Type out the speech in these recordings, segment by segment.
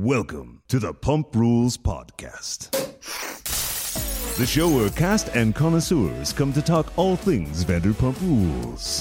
Welcome to the Pump Rules Podcast, the show where cast and connoisseurs come to talk all things Vanderpump Rules.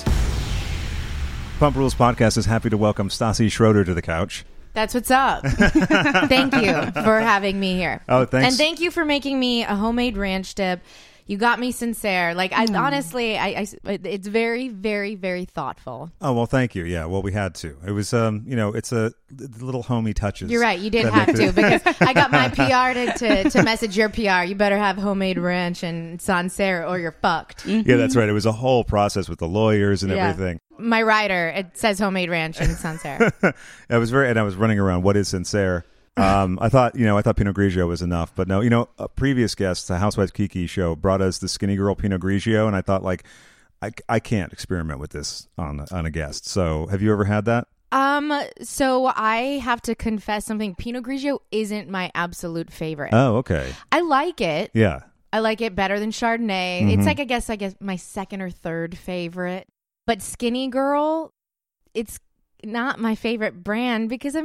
Pump Rules Podcast is happy to welcome Stassi Schroeder to the couch. That's what's up. Thank you for having me here. Oh, thanks. And thank you for making me a homemade ranch dip. You got me sincere. Like, honestly, it's very, very, very thoughtful. Oh, well, thank you. Yeah, well, we had to. It was, it's a little homey touches. You're right. You did have to because I got my PR to message your PR. You better have homemade ranch and Sancerre or you're fucked. Mm-hmm. Yeah, that's right. It was a whole process with the lawyers and everything. My rider, it says homemade ranch and Sancerre. I was running around. What is Sancerre? I thought Pinot Grigio was enough, but no, a previous guest, the Housewives Kiki show, brought us the Skinny Girl Pinot Grigio, and I thought, like, I can't experiment with this on a guest. So, have you ever had that? So I have to confess something. Pinot Grigio isn't my absolute favorite. Oh, okay. I like it. Yeah. I like it better than Chardonnay. Mm-hmm. It's like, I guess my second or third favorite. But Skinny Girl, it's not my favorite brand because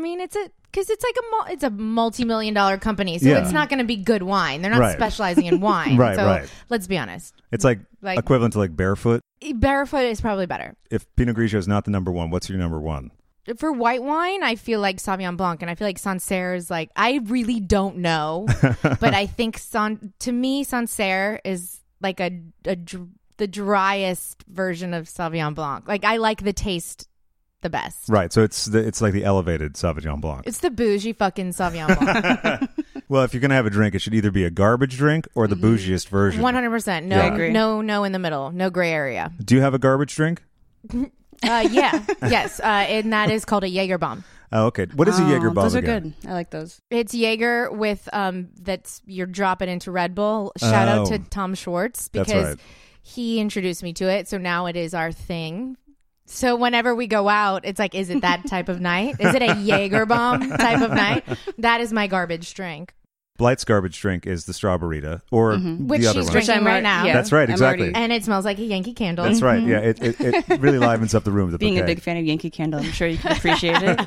it's a multi-million-dollar company, so it's not going to be good wine. They're not specializing in wine. Right. Let's be honest. It's like equivalent to like Barefoot. Barefoot is probably better. If Pinot Grigio is not the number one, what's your number one? For white wine, I feel like Sauvignon Blanc, and I feel like Sancerre is like, I really don't know, but I think to me Sancerre is like the driest version of Sauvignon Blanc. Like, I like the taste the best. Right. So it's like the elevated Sauvignon Blanc. It's the bougie fucking Sauvignon Blanc. Well, if you're going to have a drink, it should either be a garbage drink or the bougiest version. 100%. No, yeah. no in the middle. No gray area. Do you have a garbage drink? Yeah. Yes. And that is called a Jaeger bomb. Oh, okay. What is a Jaeger bomb? Those are again? good. I like those. It's Jaeger with that's you're dropping into Red Bull. Shout out to Tom Schwartz because he introduced me to it. So now it is our thing. So whenever we go out, it's like, is it that type of night? Is it a Jaeger bomb type of night? That is my garbage drink. Blight's garbage drink is the Strawberita, or which the other she's one. drinking right now. Yeah. That's right, exactly. And it smells like a Yankee Candle. That's right. Yeah, it really livens up the room. Being a big fan of Yankee Candle, I'm sure you can appreciate it.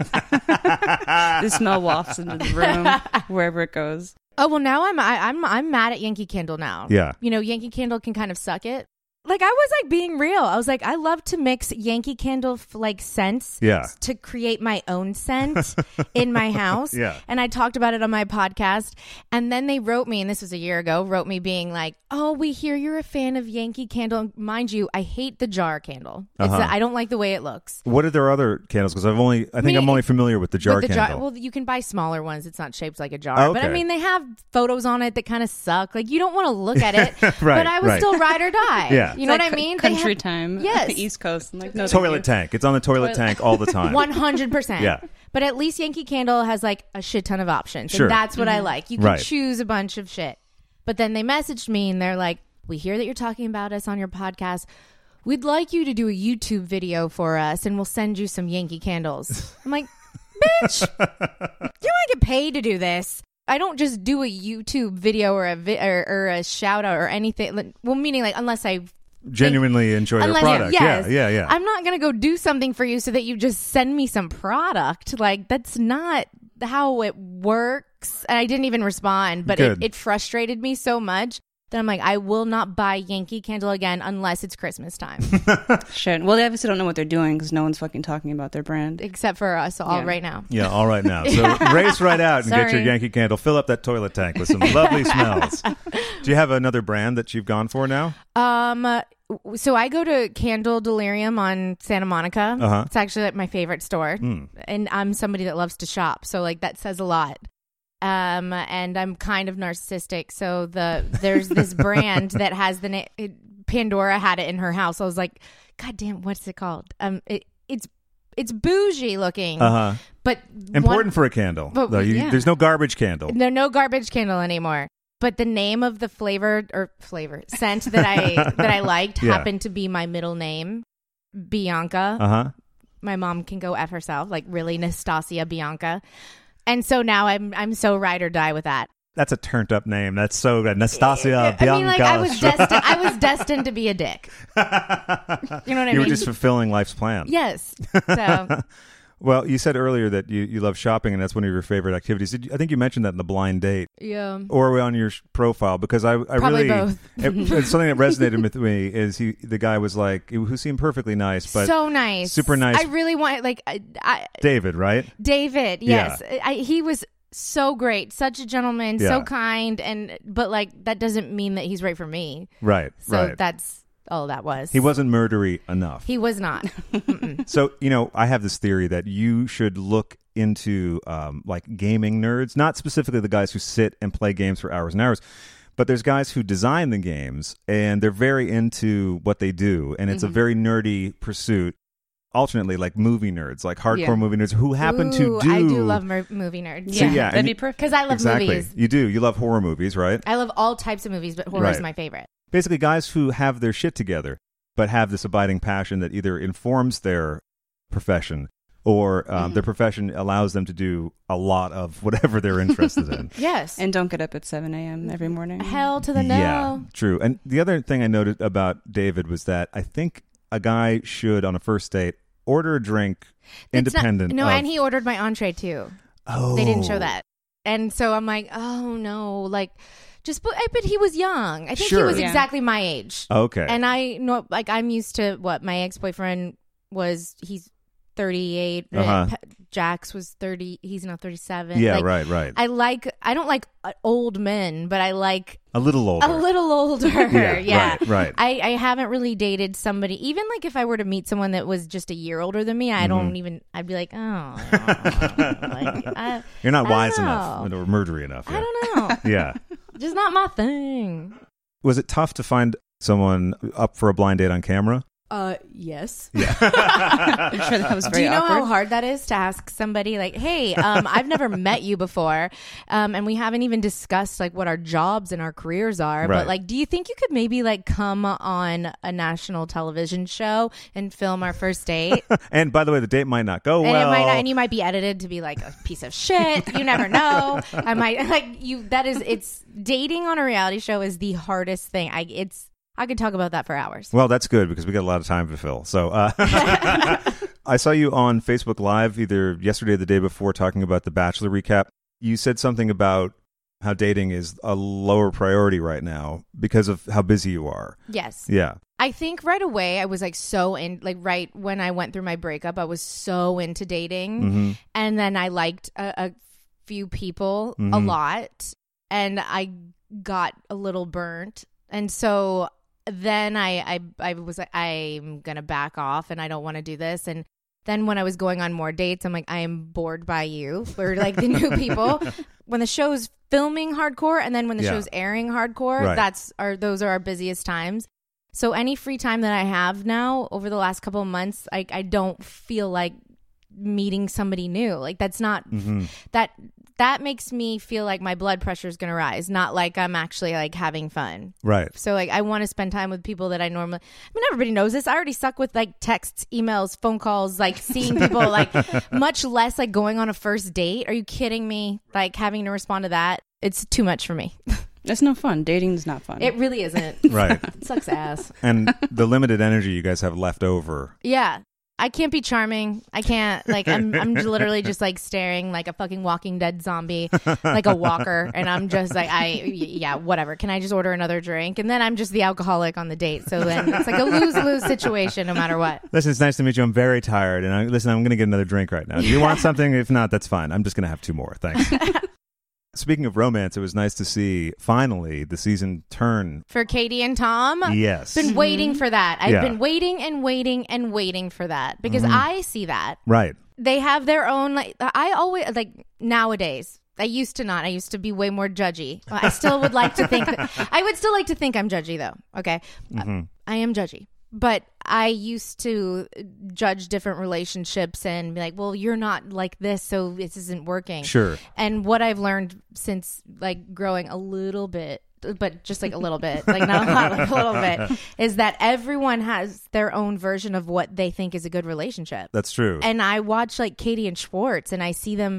The smell wafts into the room wherever it goes. Oh well, now I'm mad at Yankee Candle now. Yeah, Yankee Candle can kind of suck it. Like, I was like being real. I was like, I love to mix Yankee Candle scents to create my own scent in my house. Yeah. And I talked about it on my podcast. And then they wrote me, and this was a year ago, being like, oh, we hear you're a fan of Yankee Candle. Mind you, I hate the jar candle. I don't like the way it looks. What are their other candles? Because I'm only familiar with the jar candle. Well, you can buy smaller ones. It's not shaped like a jar. Oh, okay. But I mean, they have photos on it that kind of suck. Like, you don't want to look at it. Right, but I was still ride or die. Yeah. You know what I mean? Country time. Yes. East Coast. I'm like, no, toilet tank. It's on the toilet tank all the time. 100%. Yeah. But at least Yankee Candle has like a shit ton of options. Sure. And that's what I like. You can choose a bunch of shit. But then they messaged me and they're like, we hear that you're talking about us on your podcast. We'd like you to do a YouTube video for us and we'll send you some Yankee Candles. I'm like, bitch, you don't get paid to do this. I don't just do a YouTube video or a shout out or anything. Well, meaning like unless I genuinely enjoy their product. Yes, yeah. I'm not going to go do something for you so that you just send me some product. Like, that's not how it works. And I didn't even respond, but it frustrated me so much that I'm like, I will not buy Yankee Candle again unless it's Christmas time. Shit. Well, they obviously don't know what they're doing because no one's fucking talking about their brand. Except for us all right now. Yeah, all right now. So race right out and get your Yankee Candle. Fill up that toilet tank with some lovely smells. Do you have another brand that you've gone for now? So I go to Candle Delirium on Santa Monica. It's actually like my favorite store. And I'm somebody that loves to shop. So like that says a lot. And I'm kind of narcissistic. So there's this brand that has the name. Pandora had it in her house. I was like, God damn, what's it called? It's bougie looking, but important for a candle. Though there's no garbage candle. No garbage candle anymore. But the name of the flavor scent that I liked happened to be my middle name, Bianca. My mom can go F herself, like really Nastasia Bianca. And so now I'm so ride or die with that. That's a turned up name. That's so good. Nastasia Bianca. I mean, like I was destined to be a dick. You know what I mean? You were just fulfilling life's plan. Yes. So Well, you said earlier that you love shopping, and that's one of your favorite activities. I think you mentioned that in the blind date. Yeah. Or on your profile, because I Probably really... both. It's something that resonated with me is the guy was like, who seemed perfectly nice, but... So nice. Super nice. I really want, like... David, right? David, yes. Yeah. He was so great. Such a gentleman, Yeah. so kind, but like, that doesn't mean that he's right for me. Right, So right. that's all that was. He wasn't murdery enough. He was not. So, I have this theory that you should look into like gaming nerds, not specifically the guys who sit and play games for hours and hours, but there's guys who design the games and they're very into what they do, and it's a very nerdy pursuit. Alternately, like movie nerds, like hardcore movie nerds who happen to do... I do love movie nerds. So, yeah, that'd be perfect. Because I love exactly. movies. You do. You love horror movies, right? I love all types of movies, but horror is Right. my favorite. Basically, guys who have their shit together, but have this abiding passion that either informs their profession or their profession allows them to do a lot of whatever they're interested in. Yes. And don't get up at 7 a.m. every morning. Hell to the no. Yeah, true. And the other thing I noted about David was that I think a guy should, on a first date, order a drink independent of... and he ordered my entree too. Oh. They didn't show that. And so I'm like, oh no, like, but he was young. I think he Sure. was Yeah. exactly my age. Okay. And I know, like, I'm used to what my ex-boyfriend was. He's 38. Jax was 30. He's now 37. Yeah, like, right. I don't like old men, but I like A little older. a little older. Yeah. Right. I haven't really dated somebody, even like if I were to meet someone that was just a year older than me, I'd be like, oh, like, You're not I wise don't enough know. or murdery enough. I don't know. Yeah. Just not my thing. Was it tough to find someone up for a blind date on camera? Yes. I'm sure that was Do very you know awkward. how hard that is to ask somebody like, hey, I've never met you before, and we haven't even discussed like what our jobs and our careers are, Right. but like, do you think you could maybe like come on a national television show and film our first date? And by the way, the date might not go And well. it might not, and you might be edited to be like a piece of shit. You never know. I might like you. It's dating on a reality show is the hardest thing. I could talk about that for hours. Well, that's good because we got a lot of time to fill. So I saw you on Facebook Live either yesterday or the day before talking about the Bachelor recap. You said something about how dating is a lower priority right now because of how busy you are. Yes. Yeah. I think right away I was like so in, like right when I went through my breakup, I was so into dating, and then I liked a few people a lot, and I got a little burnt, and so then I was like, I'm gonna back off and I don't want to do this. And then when I was going on more dates, I'm like, I am bored by you for like the new people. When the show's filming hardcore and then when the show's airing hardcore, Right. those are our busiest times. So any free time that I have now over the last couple of months, I don't feel like meeting somebody new. Like that's not that makes me feel like my blood pressure is going to rise, not like I'm actually like having fun. Right. So like I want to spend time with people that I normally, I mean, everybody knows this. I already suck with like texts, emails, phone calls, like seeing people, like much less like going on a first date. Are you kidding me? Like having to respond to that. It's too much for me. It's no fun. Dating's not fun. It really isn't. Right. It sucks ass. And the limited energy you guys have left over. Yeah. I can't be charming. I can't, like, I'm literally just like staring like a fucking Walking Dead zombie, like a walker. And I'm just like, yeah, whatever. Can I just order another drink? And then I'm just the alcoholic on the date. So then it's like a lose-lose situation no matter what. Listen, it's nice to meet you. I'm very tired. And I'm going to get another drink right now. Do you want something? If not, that's fine. I'm just going to have 2 more. Thanks. Speaking of romance, it was nice to see finally the season turn. For Katie and Tom? Yes. Been waiting for that. I've Yeah. been waiting and waiting and waiting for that because I see that. Right. They have their own, like, I always, like, nowadays, I used to not. I used to be way more judgy. I still would like to think, I would still like to think I'm judgy, though. Okay. I am judgy. But I used to judge different relationships and be like, well, you're not like this, so this isn't working. Sure. And what I've learned since, like, growing a little bit, but just like a little bit, like not a lot, like a little bit, is that everyone has their own version of what they think is a good relationship. That's true. And I watch like Katie and Schwartz and I see them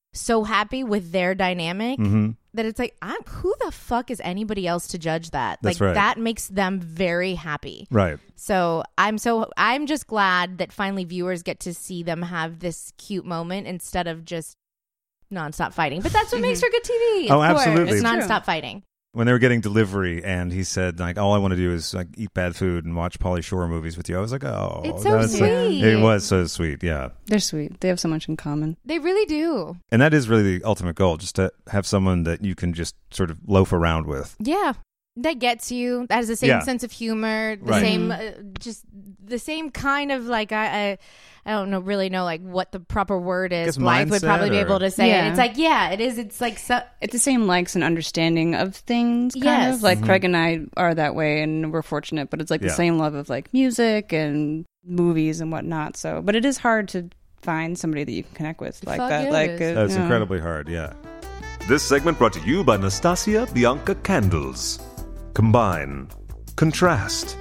so happy with their dynamic that it's like, who the fuck is anybody else to judge that? That's like right. that makes them very happy. Right. So I'm just glad that finally viewers get to see them have this cute moment instead of just nonstop fighting. But that's what makes for good TV. Oh, of course. absolutely. It's It's nonstop fighting. When they were getting delivery and he said, like, all I want to do is like eat bad food and watch Pauly Shore movies with you, I was like, oh. It's so sweet. It was so sweet, yeah. They're sweet. They have so much in common. They really do. And that is really the ultimate goal, just to have someone that you can just sort of loaf around with. Yeah. That gets you. That has the same sense of humor. The Right. same, just the same kind of like, I don't really know like what the proper word is. Blythe would probably be able to say it. It's like, yeah, it is. It's like, it's the same likes and understanding of things, kind of. Like Craig and I are that way and we're fortunate, but it's like the same love of like music and movies and whatnot. So, but it is hard to find somebody that you can connect with like Fuck that. it Like is. That's incredibly hard, yeah. This segment brought to you by Nastasia Bianca Candles. Combine, contrast,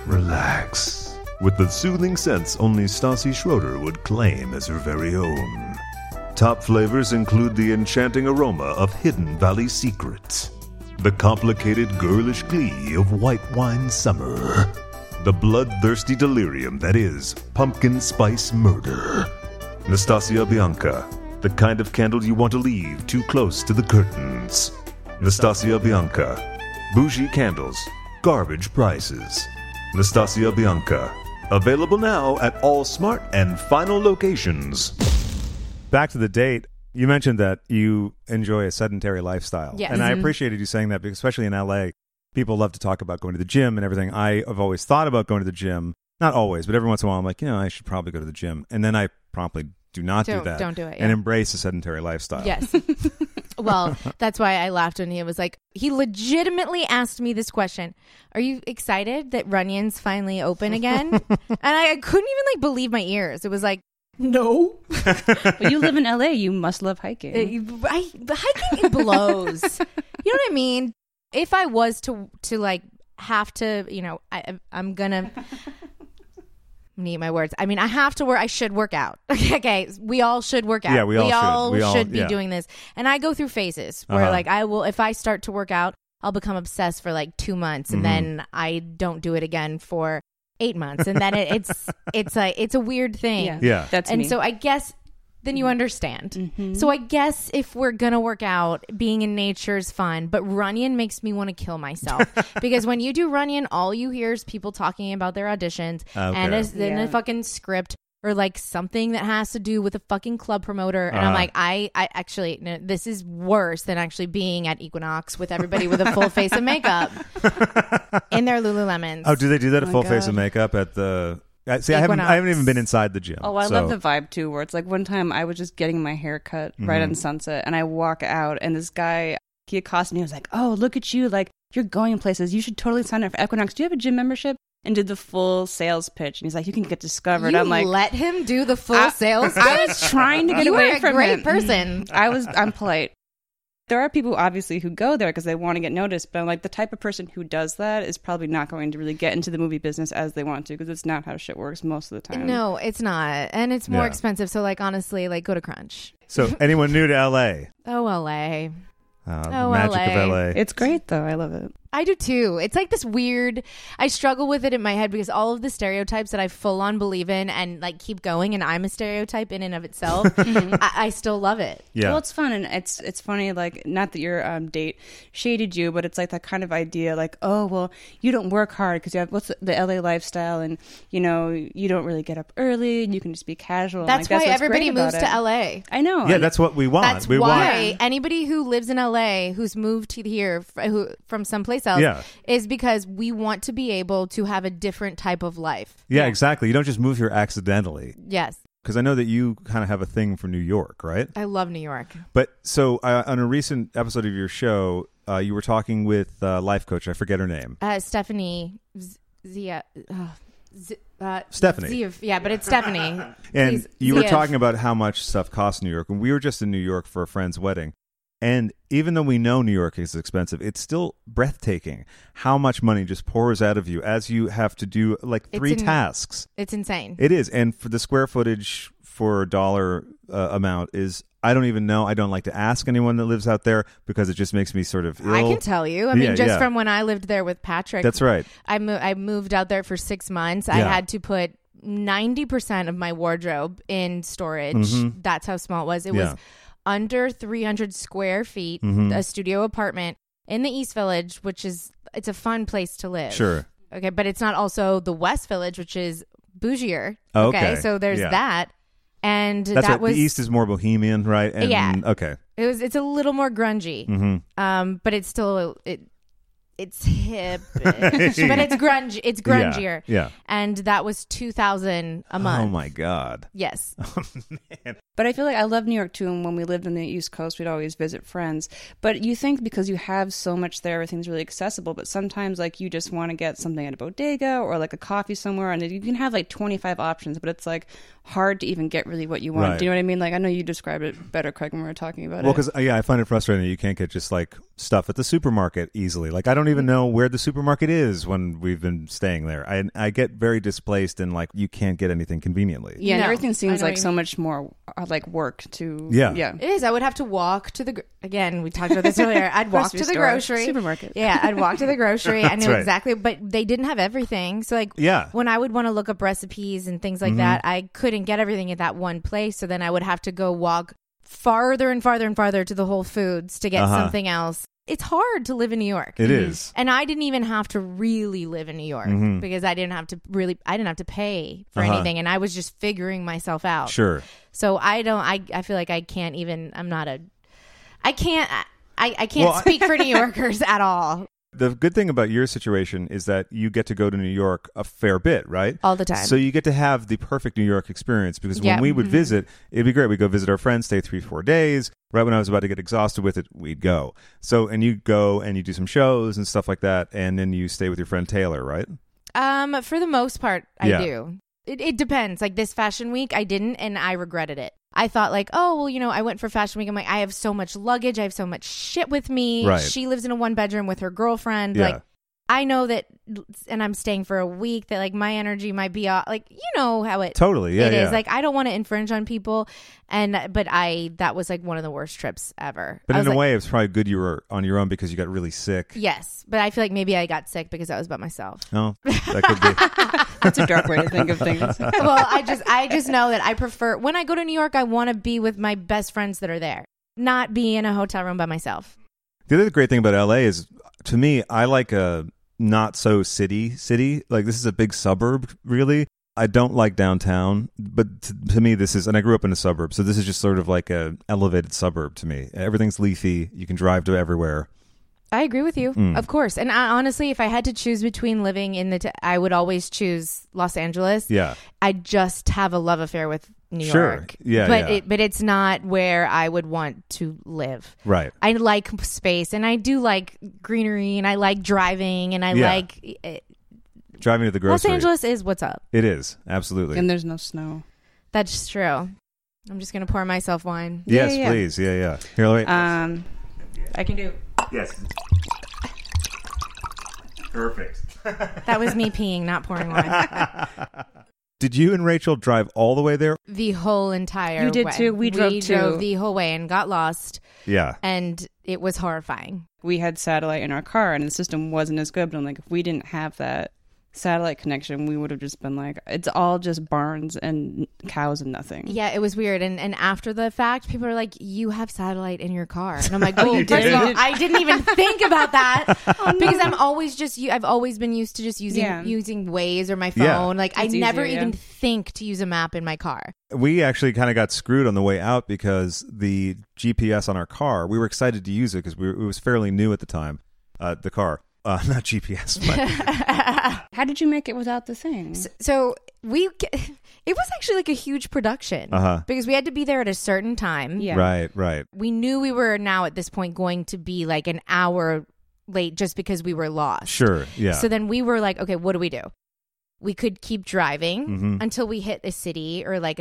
relax with the soothing scents only Stassi Schroeder would claim as her very own. Top flavors include the enchanting aroma of Hidden Valley Secret, the complicated girlish glee of white wine summer, the bloodthirsty delirium that is pumpkin spice murder. Nastasia Bianca, the kind of candle you want to leave too close to the curtains. Nastasia Bianca. Bougie candles, garbage prices. Nastasia Bianca. Available now at all Smart and Final locations. Back to the date. You mentioned that you enjoy a sedentary lifestyle. Yes. And I appreciated you saying that because especially in LA, people love to talk about going to the gym and everything. I have always thought about going to the gym. Not always, but every once in a while I'm like, I should probably go to the gym. And then I promptly do not do that. Don't do it. And embrace a sedentary lifestyle. Yes. Well, that's why I laughed when he was like, he legitimately asked me this question. Are you excited that Runyon's finally open again? And I couldn't even like believe my ears. It was like, no. But you live in LA. You must love hiking. Hiking blows. You know what I mean? If I was to like have to, I'm gonna need my words. I mean, I have to work. I should work out. Okay, we all should work out. Yeah, we all should be doing this. And I go through phases where like I will, if I start to work out, I'll become obsessed for like 2 months, and then I don't do it again for 8 months, and then it's a weird thing. Yeah. That's and me. so I guess then you understand. So I guess if we're gonna work out, being in nature is fun, but Runyon makes me want to kill myself because when you do Runyon, all you hear is people talking about their auditions and a fucking script or like something that has to do with a fucking club promoter. And I'm like, I actually, no, this is worse than actually being at Equinox with everybody with a full face of makeup in their Lululemons. Oh, do they do that? A full face of makeup at the... See, I haven't even been inside the gym. Oh, I love the vibe too, where it's like one time I was just getting my hair cut right on Sunset, and I walk out, and this guy, he accosted me. He was like, "Oh, look at you! Like you're going places. You should totally sign up for Equinox. Do you have a gym membership?" And did the full sales pitch, and he's like, "You can get discovered." You I'm like, let him do the full sales pitch? I was trying to get you away are a from great him. person. I'm polite. There are people obviously who go there because they want to get noticed, but I'm like, the type of person who does that is probably not going to really get into the movie business as they want to, because it's not how shit works most of the time. No, it's not. And it's more expensive. So like, honestly, like go to Crunch. So anyone new to LA? Oh, LA. The magic of LA. It's great though. I love it. I do too. It's like this weird, I struggle with it in my head because all of the stereotypes that I full on believe in and like keep going, and I'm a stereotype in and of itself, I still love it. Yeah. Well, it's fun, and it's funny, like, not that your date shaded you, but it's like that kind of idea, like, oh, well, you don't work hard because you have the LA lifestyle, and, you don't really get up early, and you can just be casual. That's like, why what's everybody great moves about to it. LA. I know. Yeah, that's what we want. That's why anybody who lives in LA, who's moved to here from someplace else, is because we want to be able to have a different type of life. Yeah, exactly. You don't just move here accidentally. Yes. Because I know that you kind of have a thing for New York, right? I love New York. But so on a recent episode of your show, you were talking with life coach. I forget her name. Stephanie. Stephanie. Yeah, but it's Stephanie. And you were talking about how much stuff costs in New York. And we were just in New York for a friend's wedding. And even though we know New York is expensive, it's still breathtaking how much money just pours out of you as you have to do like three tasks. It's insane. It is. And for the square footage for a dollar amount is I don't even know. I don't like to ask anyone that lives out there because it just makes me sort of ill. I can tell you. I mean, just from when I lived there with Patrick. That's right. I moved out there for 6 months. I had to put 90% of my wardrobe in storage. That's how small it was. It was under 300 square feet, a studio apartment in the East Village, which it's a fun place to live. Sure. Okay, but it's not also the West Village, which is bougier. Okay. So there's that. And that's that right. was The East is more bohemian, right? And, yeah. Okay. It's a little more grungy. But it's still it's hip, but it's grunge. It's grungier. Yeah. And that was $2,000 a month. Oh my God. Yes. Oh, man. But I feel like I love New York too, and when we lived on the East Coast, we'd always visit friends. But you think because you have so much there, everything's really accessible, but sometimes like you just want to get something at a bodega or like a coffee somewhere, and you can have like 25 options, but it's like hard to even get really what you want. Right. Do you know what I mean? Like I know you described it better, Craig, when we were talking about Well, it. because I find it frustrating that you can't get just like stuff at the supermarket easily. Like I don't even know where the supermarket is when we've been staying there. I get very displaced and like you can't get anything conveniently. Yeah, and No, everything I seems know like what you so mean. much more like work to Yeah. It is. I would have to walk to the again. We talked about this earlier. I'd walk to the store, grocery supermarket. Yeah, I'd walk to the grocery. I knew right. exactly, but they didn't have everything. So like, Yeah. when I would want to look up recipes and things like that, I couldn't get everything at that one place. So then I would have to go walk farther and farther and farther to the Whole Foods to get something else. It's hard to live in New York. It is. And I didn't even have to really live in New York because I didn't have to pay for anything, and I was just figuring myself out. Sure. So I feel like I can't even, I can't speak for New Yorkers at all. The good thing about your situation is that you get to go to New York a fair bit, right? All the time. So you get to have the perfect New York experience because Yeah. when we would visit, it'd be great. We'd go visit our friends, stay 3-4 days. Right when I was about to get exhausted with it, we'd go. So, and you go and you do some shows and stuff like that, and then you stay with your friend Taylor, right? For the most part, I Yeah. do. It depends. Like this fashion week, I didn't, and I regretted it. I thought like, oh, well, I went for fashion week. I'm like, I have so much luggage. I have so much shit with me. Right. She lives in a 1-bedroom with her girlfriend. Yeah. Like, I know that, and I'm staying for a week, that like my energy might be off. Like, you know how it Totally. Yeah. it yeah. is. Like, I don't want to infringe on people. But that was like one of the worst trips ever. But I in was a like, way, it's probably good you were on your own because you got really sick. yes. But I feel like maybe I got sick because I was by myself. Oh, that could be. That's a dark way to think of things. Well, I just know that I prefer, when I go to New York, I want to be with my best friends that are there, not be in a hotel room by myself. The other great thing about LA is, to me, I like a not so city. Like this is a big suburb, really. I don't like downtown, but to me this is, and I grew up in a suburb, so this is just sort of like a elevated suburb to me. Everything's leafy. You can drive to everywhere. I agree with you, of course. And honestly, if I had to choose between living in I would always choose Los Angeles. Yeah. I just have a love affair with New Sure. York. Yeah, But yeah. but it's not where I would want to live. Right. I like space, and I do like greenery, and I like driving, and I Yeah. like Driving to the Los grocery. Angeles is what's up. It is. Absolutely. And there's no snow. That's true. I'm just gonna pour myself wine. Yes, Yeah. please. Yeah. Here, wait. I can do. Yes. Perfect. That was me peeing, not pouring wine. Did you and Rachel drive all the way there? The whole entire You did way. too. We drove too. the whole way and got lost, Yeah. and it was horrifying. We had satellite in our car, and the system wasn't as good. But I'm like, if we didn't have that satellite connection, we would have just been like, it's all just barns and cows and nothing. Yeah, it was weird. And after the fact, people are like, you have satellite in your car. And I'm like, well, you first of did? all, I didn't even think about that because I've always been used to just using Waze or my phone. Yeah. Like, I It's never easier, even yeah. think to use a map in my car. We actually kind of got screwed on the way out because the GPS on our car, we were excited to use it because it was fairly new at the time, the car. Not GPS, but How did you make it without the thing? So it was actually like a huge production because we had to be there at a certain time. Yeah. right. We knew we were now at this point going to be like an hour late just because we were lost. Sure, yeah. So then we were like, okay, what do? We could keep driving until we hit a city or like a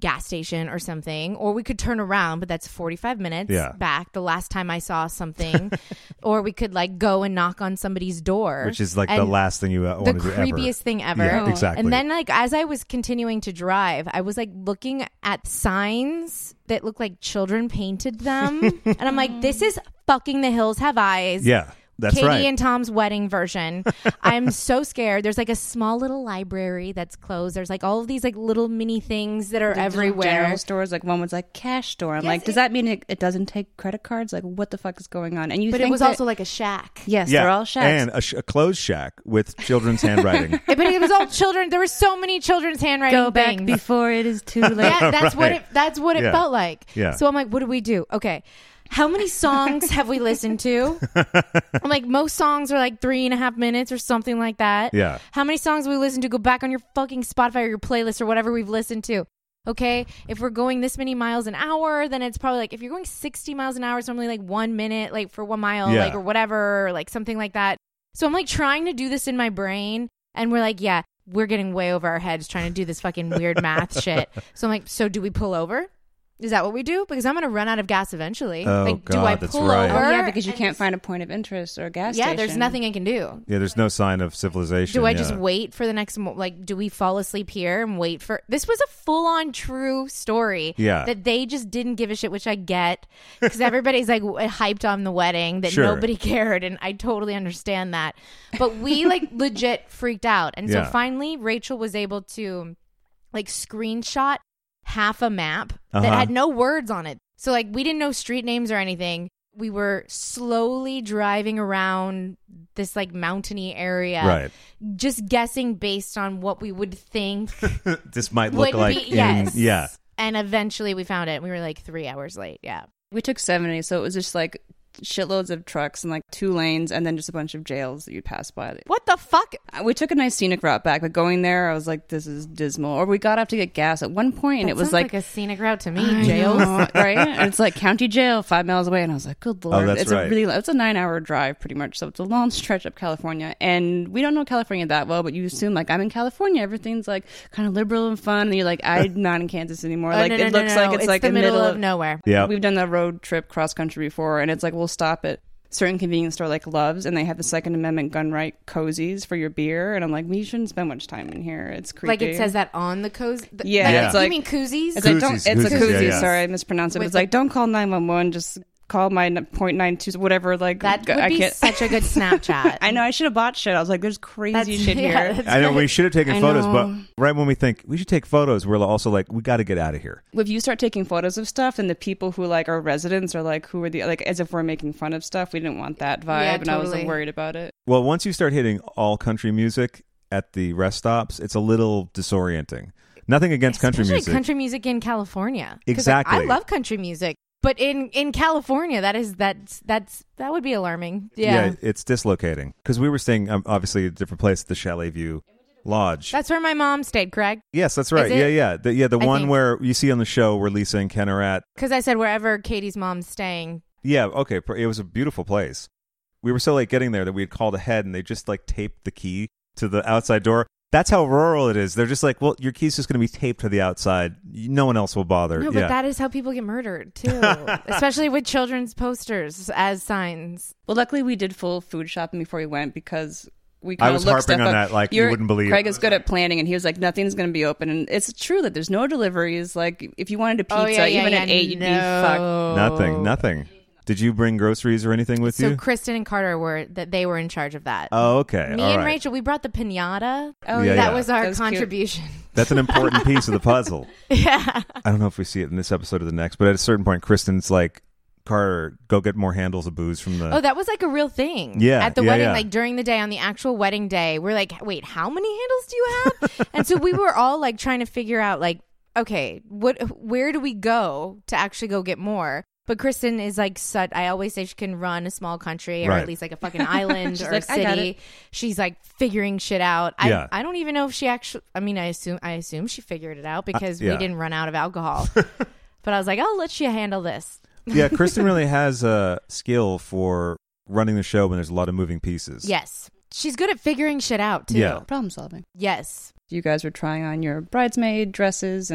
gas station or something, or we could turn around, but that's 45 minutes back the last time I saw something. Or we could like go and knock on somebody's door, which is like the last thing you want to do ever. The creepiest thing ever. Yeah, exactly. And then like as I was continuing to drive, I was like looking at signs that looked like children painted them. And I'm like, this is fucking The Hills Have Eyes. Yeah. That's Katie right. and Tom's wedding version. I'm so scared. There's like a small little library that's closed. There's like all of these like little mini things that are everywhere. General stores, like one was like cash store. I'm like, does that mean it doesn't take credit cards? Like, what the fuck is going on? And but it was also like a shack. Yes, they're all shacks. And a closed shack with children's handwriting. But it was all children. There were so many children's handwriting. Go back things. before it is too late. Yeah, that's what it felt like. Yeah. So I'm like, what do we do? Okay. How many songs have we listened to? I'm like, most songs are like 3.5 minutes or something like that. Yeah. How many songs have we listened to? Go back on your fucking Spotify or your playlist or whatever we've listened to. Okay. If we're going this many miles an hour, then it's probably like, if you're going 60 miles an hour, it's normally like 1 minute, like for 1 mile, like or whatever, or like something like that. So I'm like trying to do this in my brain. And we're like, yeah, we're getting way over our heads trying to do this fucking weird math shit. So I'm like, so do we pull over? Is that what we do? Because I'm going to run out of gas eventually. Oh, like, God, do I that's pull right. over? Oh, yeah, because you can't find a point of interest or a gas station. Yeah, there's nothing I can do. Yeah, there's no sign of civilization. Do I just wait for the next, like, do we fall asleep here and wait for, this was a full-on true story. Yeah. That they just didn't give a shit, which I get. Because everybody's, like, hyped on the wedding that nobody cared, and I totally understand that. But we, like, legit freaked out. And so finally, Rachel was able to, like, screenshot half a map that had no words on it. So like we didn't know street names or anything. We were slowly driving around this like mountainy area, right? Just guessing based on what we would think this might look like. Yeah. And eventually we found it. We were like 3 hours late. Yeah. We took 70, so it was just like shitloads of trucks and like 2 lanes and then just a bunch of jails that you'd pass by. What the fuck? We took a nice scenic route back, but going there, I was like, this is dismal. Or we got off to get gas at one point, and that it was like a scenic route to me. Jails, right? And it's like county jail 5 miles away, and I was like, good lord. Oh, that's right. It's a 9-hour drive pretty much, so it's a long stretch up California. And we don't know California that well, but you assume like I'm in California, everything's like kind of liberal and fun, and you're like, I'm not in Kansas anymore. Like no, it looks like it's like the in the middle of nowhere. Yeah, we've done the road trip cross country before, and it's like we'll stop at certain convenience store like Love's, and they have the Second Amendment gun right cozies for your beer, and I'm like, we shouldn't spend much time in here. It's creepy. Like it says that on the cozy. Yeah, it's like, you mean koozies? It's like, it's a koozie. Yeah. Sorry, I mispronounced it. But it's like, don't call 911. Just call my .92 whatever. Like that would be such a good Snapchat. I know I should have bought shit. I was like, there's crazy shit here. I know we should have taken photos, but right when we think we should take photos, we're also like, we got to get out of here. If you start taking photos of stuff, and the people who like are residents are like, who are the like, as if we're making fun of stuff. We didn't want that vibe, and I was like, worried about it. Well, once you start hitting all country music at the rest stops, it's a little disorienting. Nothing against country music. Country music in California. Exactly. Like, I love country music. But in California, that would be alarming. Yeah, it's dislocating because we were staying obviously a different place at the Chalet View Lodge. That's where my mom stayed, Craig. Yes, that's right. Yeah. The one where you see on the show where Lisa and Ken are at. Because I said wherever Katie's mom's staying. Yeah. Okay. It was a beautiful place. We were so late getting there that we had called ahead, and they just like taped the key to the outside door. That's how rural it is. They're just like, well, your key's just going to be taped to the outside. No one else will bother. No, but that is how people get murdered, too. Especially with children's posters as signs. Well, luckily we did full food shopping before we went because we kind of looked stuff up. I was harping on that like you wouldn't believe. Craig is good at planning, and he was like, nothing's going to be open. And it's true that there's no deliveries. Like, if you wanted a pizza, even at 8, you'd be fucked. Nothing. Did you bring groceries or anything with you? So Kristen and Carter they were in charge of that. Oh, okay. Me and Rachel, we brought the piñata. Oh, that was our contribution. That's an important piece of the puzzle. Yeah. I don't know if we see it in this episode or the next, but at a certain point, Kristen's like, Carter, go get more handles of booze from the... Oh, that was like a real thing. Yeah. At the wedding, like during the day, on the actual wedding day, we're like, wait, how many handles do you have? And so we were all like trying to figure out like, okay, where do we go to actually go get more? But Kristen is like I always say she can run a small country or at least like a fucking island or like, a city. She's like figuring shit out. I don't even know if she actually, I mean, I assume she figured it out because we didn't run out of alcohol. But I was like, I'll let you handle this. Yeah, Kristen really has a skill for running the show when there's a lot of moving pieces. Yes. She's good at figuring shit out too. Yeah. Problem solving. Yes. You guys were trying on your bridesmaid dresses, and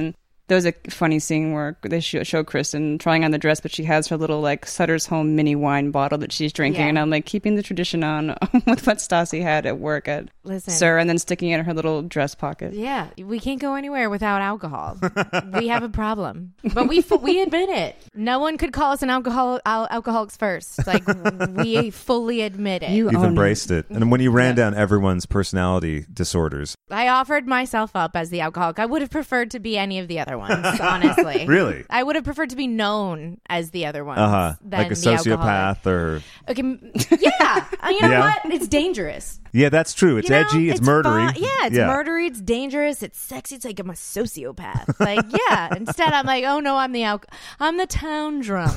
There was a funny scene where they show Kristen trying on the dress, but she has her little like Sutter's Home mini wine bottle that she's drinking, and I'm like keeping the tradition on with what Stassi had at work at Sir, and then sticking it in her little dress pocket. Yeah, we can't go anywhere without alcohol. We have a problem, but we admit it. No one could call us an alcoholics first. Like we fully admit it. You've embraced it, and when you ran down everyone's personality disorders, I offered myself up as the alcoholic. I would have preferred to be any of the other ones, honestly. Really? I would have preferred to be known as the other ones. Like a sociopath or... Okay, yeah. You know what? It's dangerous. Yeah, that's true. It's edgy. It's murdery. It's murdery. It's dangerous. It's sexy. It's like I'm a sociopath. Like, yeah. Instead, I'm like, oh no, I'm the town drunk.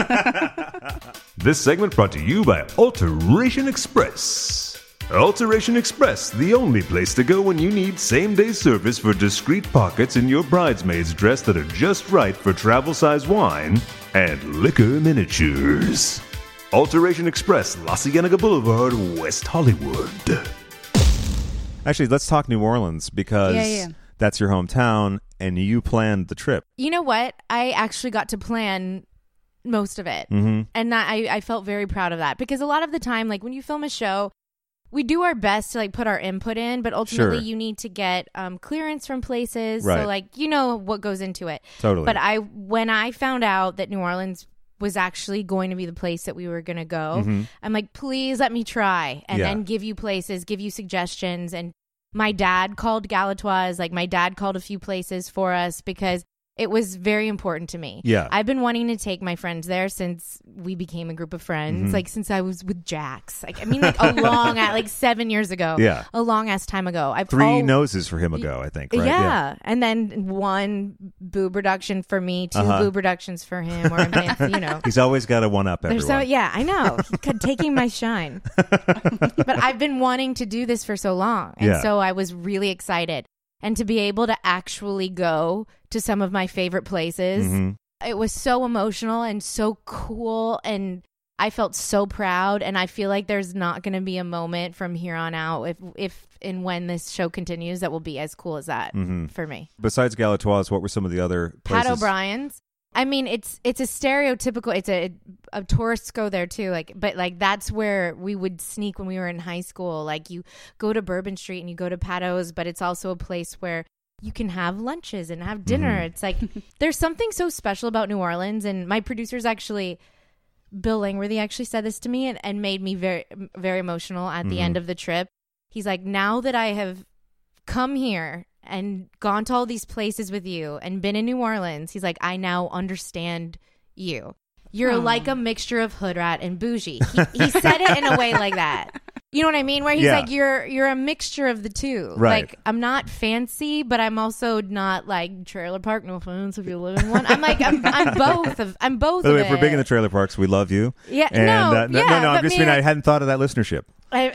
This segment brought to you by Alteration Express. Alteration Express, the only place to go when you need same-day service for discreet pockets in your bridesmaid's dress that are just right for travel-size wine and liquor miniatures. Alteration Express, La Cienega Boulevard, West Hollywood. Actually, let's talk New Orleans because that's your hometown and you planned the trip. You know what? I actually got to plan most of it. Mm-hmm. And I felt very proud of that because a lot of the time, like when you film a show, we do our best to like put our input in, but ultimately you need to get clearance from places. Right. So like, you know what goes into it. Totally. But when I found out that New Orleans was actually going to be the place that we were going to go, I'm like, please let me try and then give you places, give you suggestions. And my dad called Galatoire's, like my dad called a few places for us because it was very important to me. Yeah. I've been wanting to take my friends there since we became a group of friends, like since I was with Jax. Like, I mean, like a long, like 7 years ago. Yeah. A long ass time ago. Three noses for him ago, I think, right? Yeah. And then one boob reduction for me, two boob reductions for him, or, you know. He's always got a one-up everyone. So, yeah, I know. Taking my shine. But I've been wanting to do this for so long. And so I was really excited. And to be able to actually go to some of my favorite places, it was so emotional and so cool. And I felt so proud. And I feel like there's not going to be a moment from here on out, if and when this show continues, that will be as cool as that for me. Besides Galatoire's, what were some of the other places? Pat O'Brien's. I mean, it's a stereotypical. It's a tourists go there too. But that's where we would sneak when we were in high school. Like you go to Bourbon Street and you go to Pat O's, but it's also a place where you can have lunches and have dinner. It's like there's something so special about New Orleans. And my producer's actually, Bill Langworthy, actually said this to me and made me very, very emotional at the end of the trip. He's like, now that I have come here and gone to all these places with you and been in New Orleans, he's like, I now understand you. You're like a mixture of hood rat and bougie. He said it in a way like that. You know what I mean? Where he's like, you're a mixture of the two. Right. Like, I'm not fancy, but I'm also not like trailer park. No offense if you live in one. I'm like, I'm both. I'm both. By the way, of if we're big in the trailer parks, we love you. Yeah. And, no. I'm just saying I hadn't thought of that listenership. I'm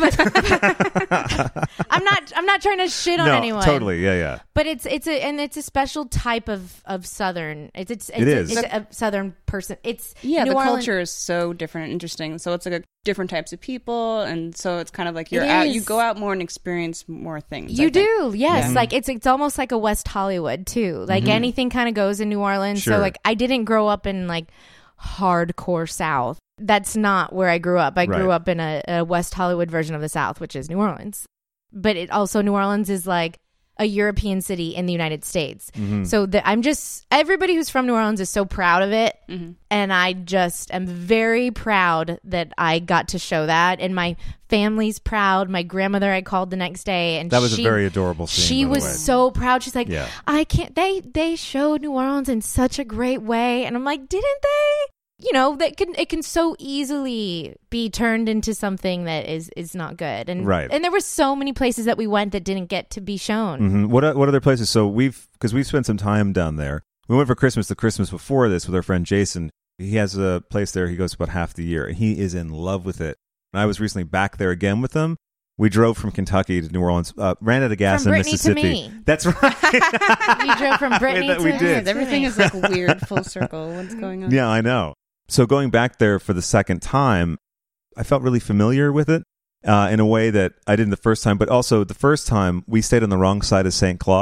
not trying to shit on anyone. Totally, yeah. But it's a special type of Southern. It's a Southern person. It's the culture is so different and interesting. So it's like different types of people, and so it's kind of like you go out more and experience more things. You do, yes. Yeah. Like it's almost like a West Hollywood too. Like anything kind of goes in New Orleans. Sure. So like I didn't grow up in like hardcore South. That's not where I grew up. I grew up in a West Hollywood version of the South, which is New Orleans. But New Orleans is like a European city in the United States. So everybody who's from New Orleans is so proud of it. And I just am very proud that I got to show that. And my family's proud. My grandmother I called the next day. And that was a very adorable scene. She was so proud. She's like, I can't, they showed New Orleans in such a great way. And I'm like, didn't they? You know, it can so easily be turned into something that is not good. And and there were so many places that we went that didn't get to be shown. What other places? So we've spent some time down there. We went for Christmas the Christmas before this with our friend Jason. He has a place there. He goes about half the year, and he is in love with it. And I was recently back there again with him. We drove from Kentucky to New Orleans, ran out of gas in Mississippi. To me. That's right. We drove from Brittany to we did. Everything is like weird, full circle. What's going on? Yeah, I know. So going back there for the second time, I felt really familiar with it in a way that I didn't the first time. But also the first time, we stayed on the wrong side of St. Claude.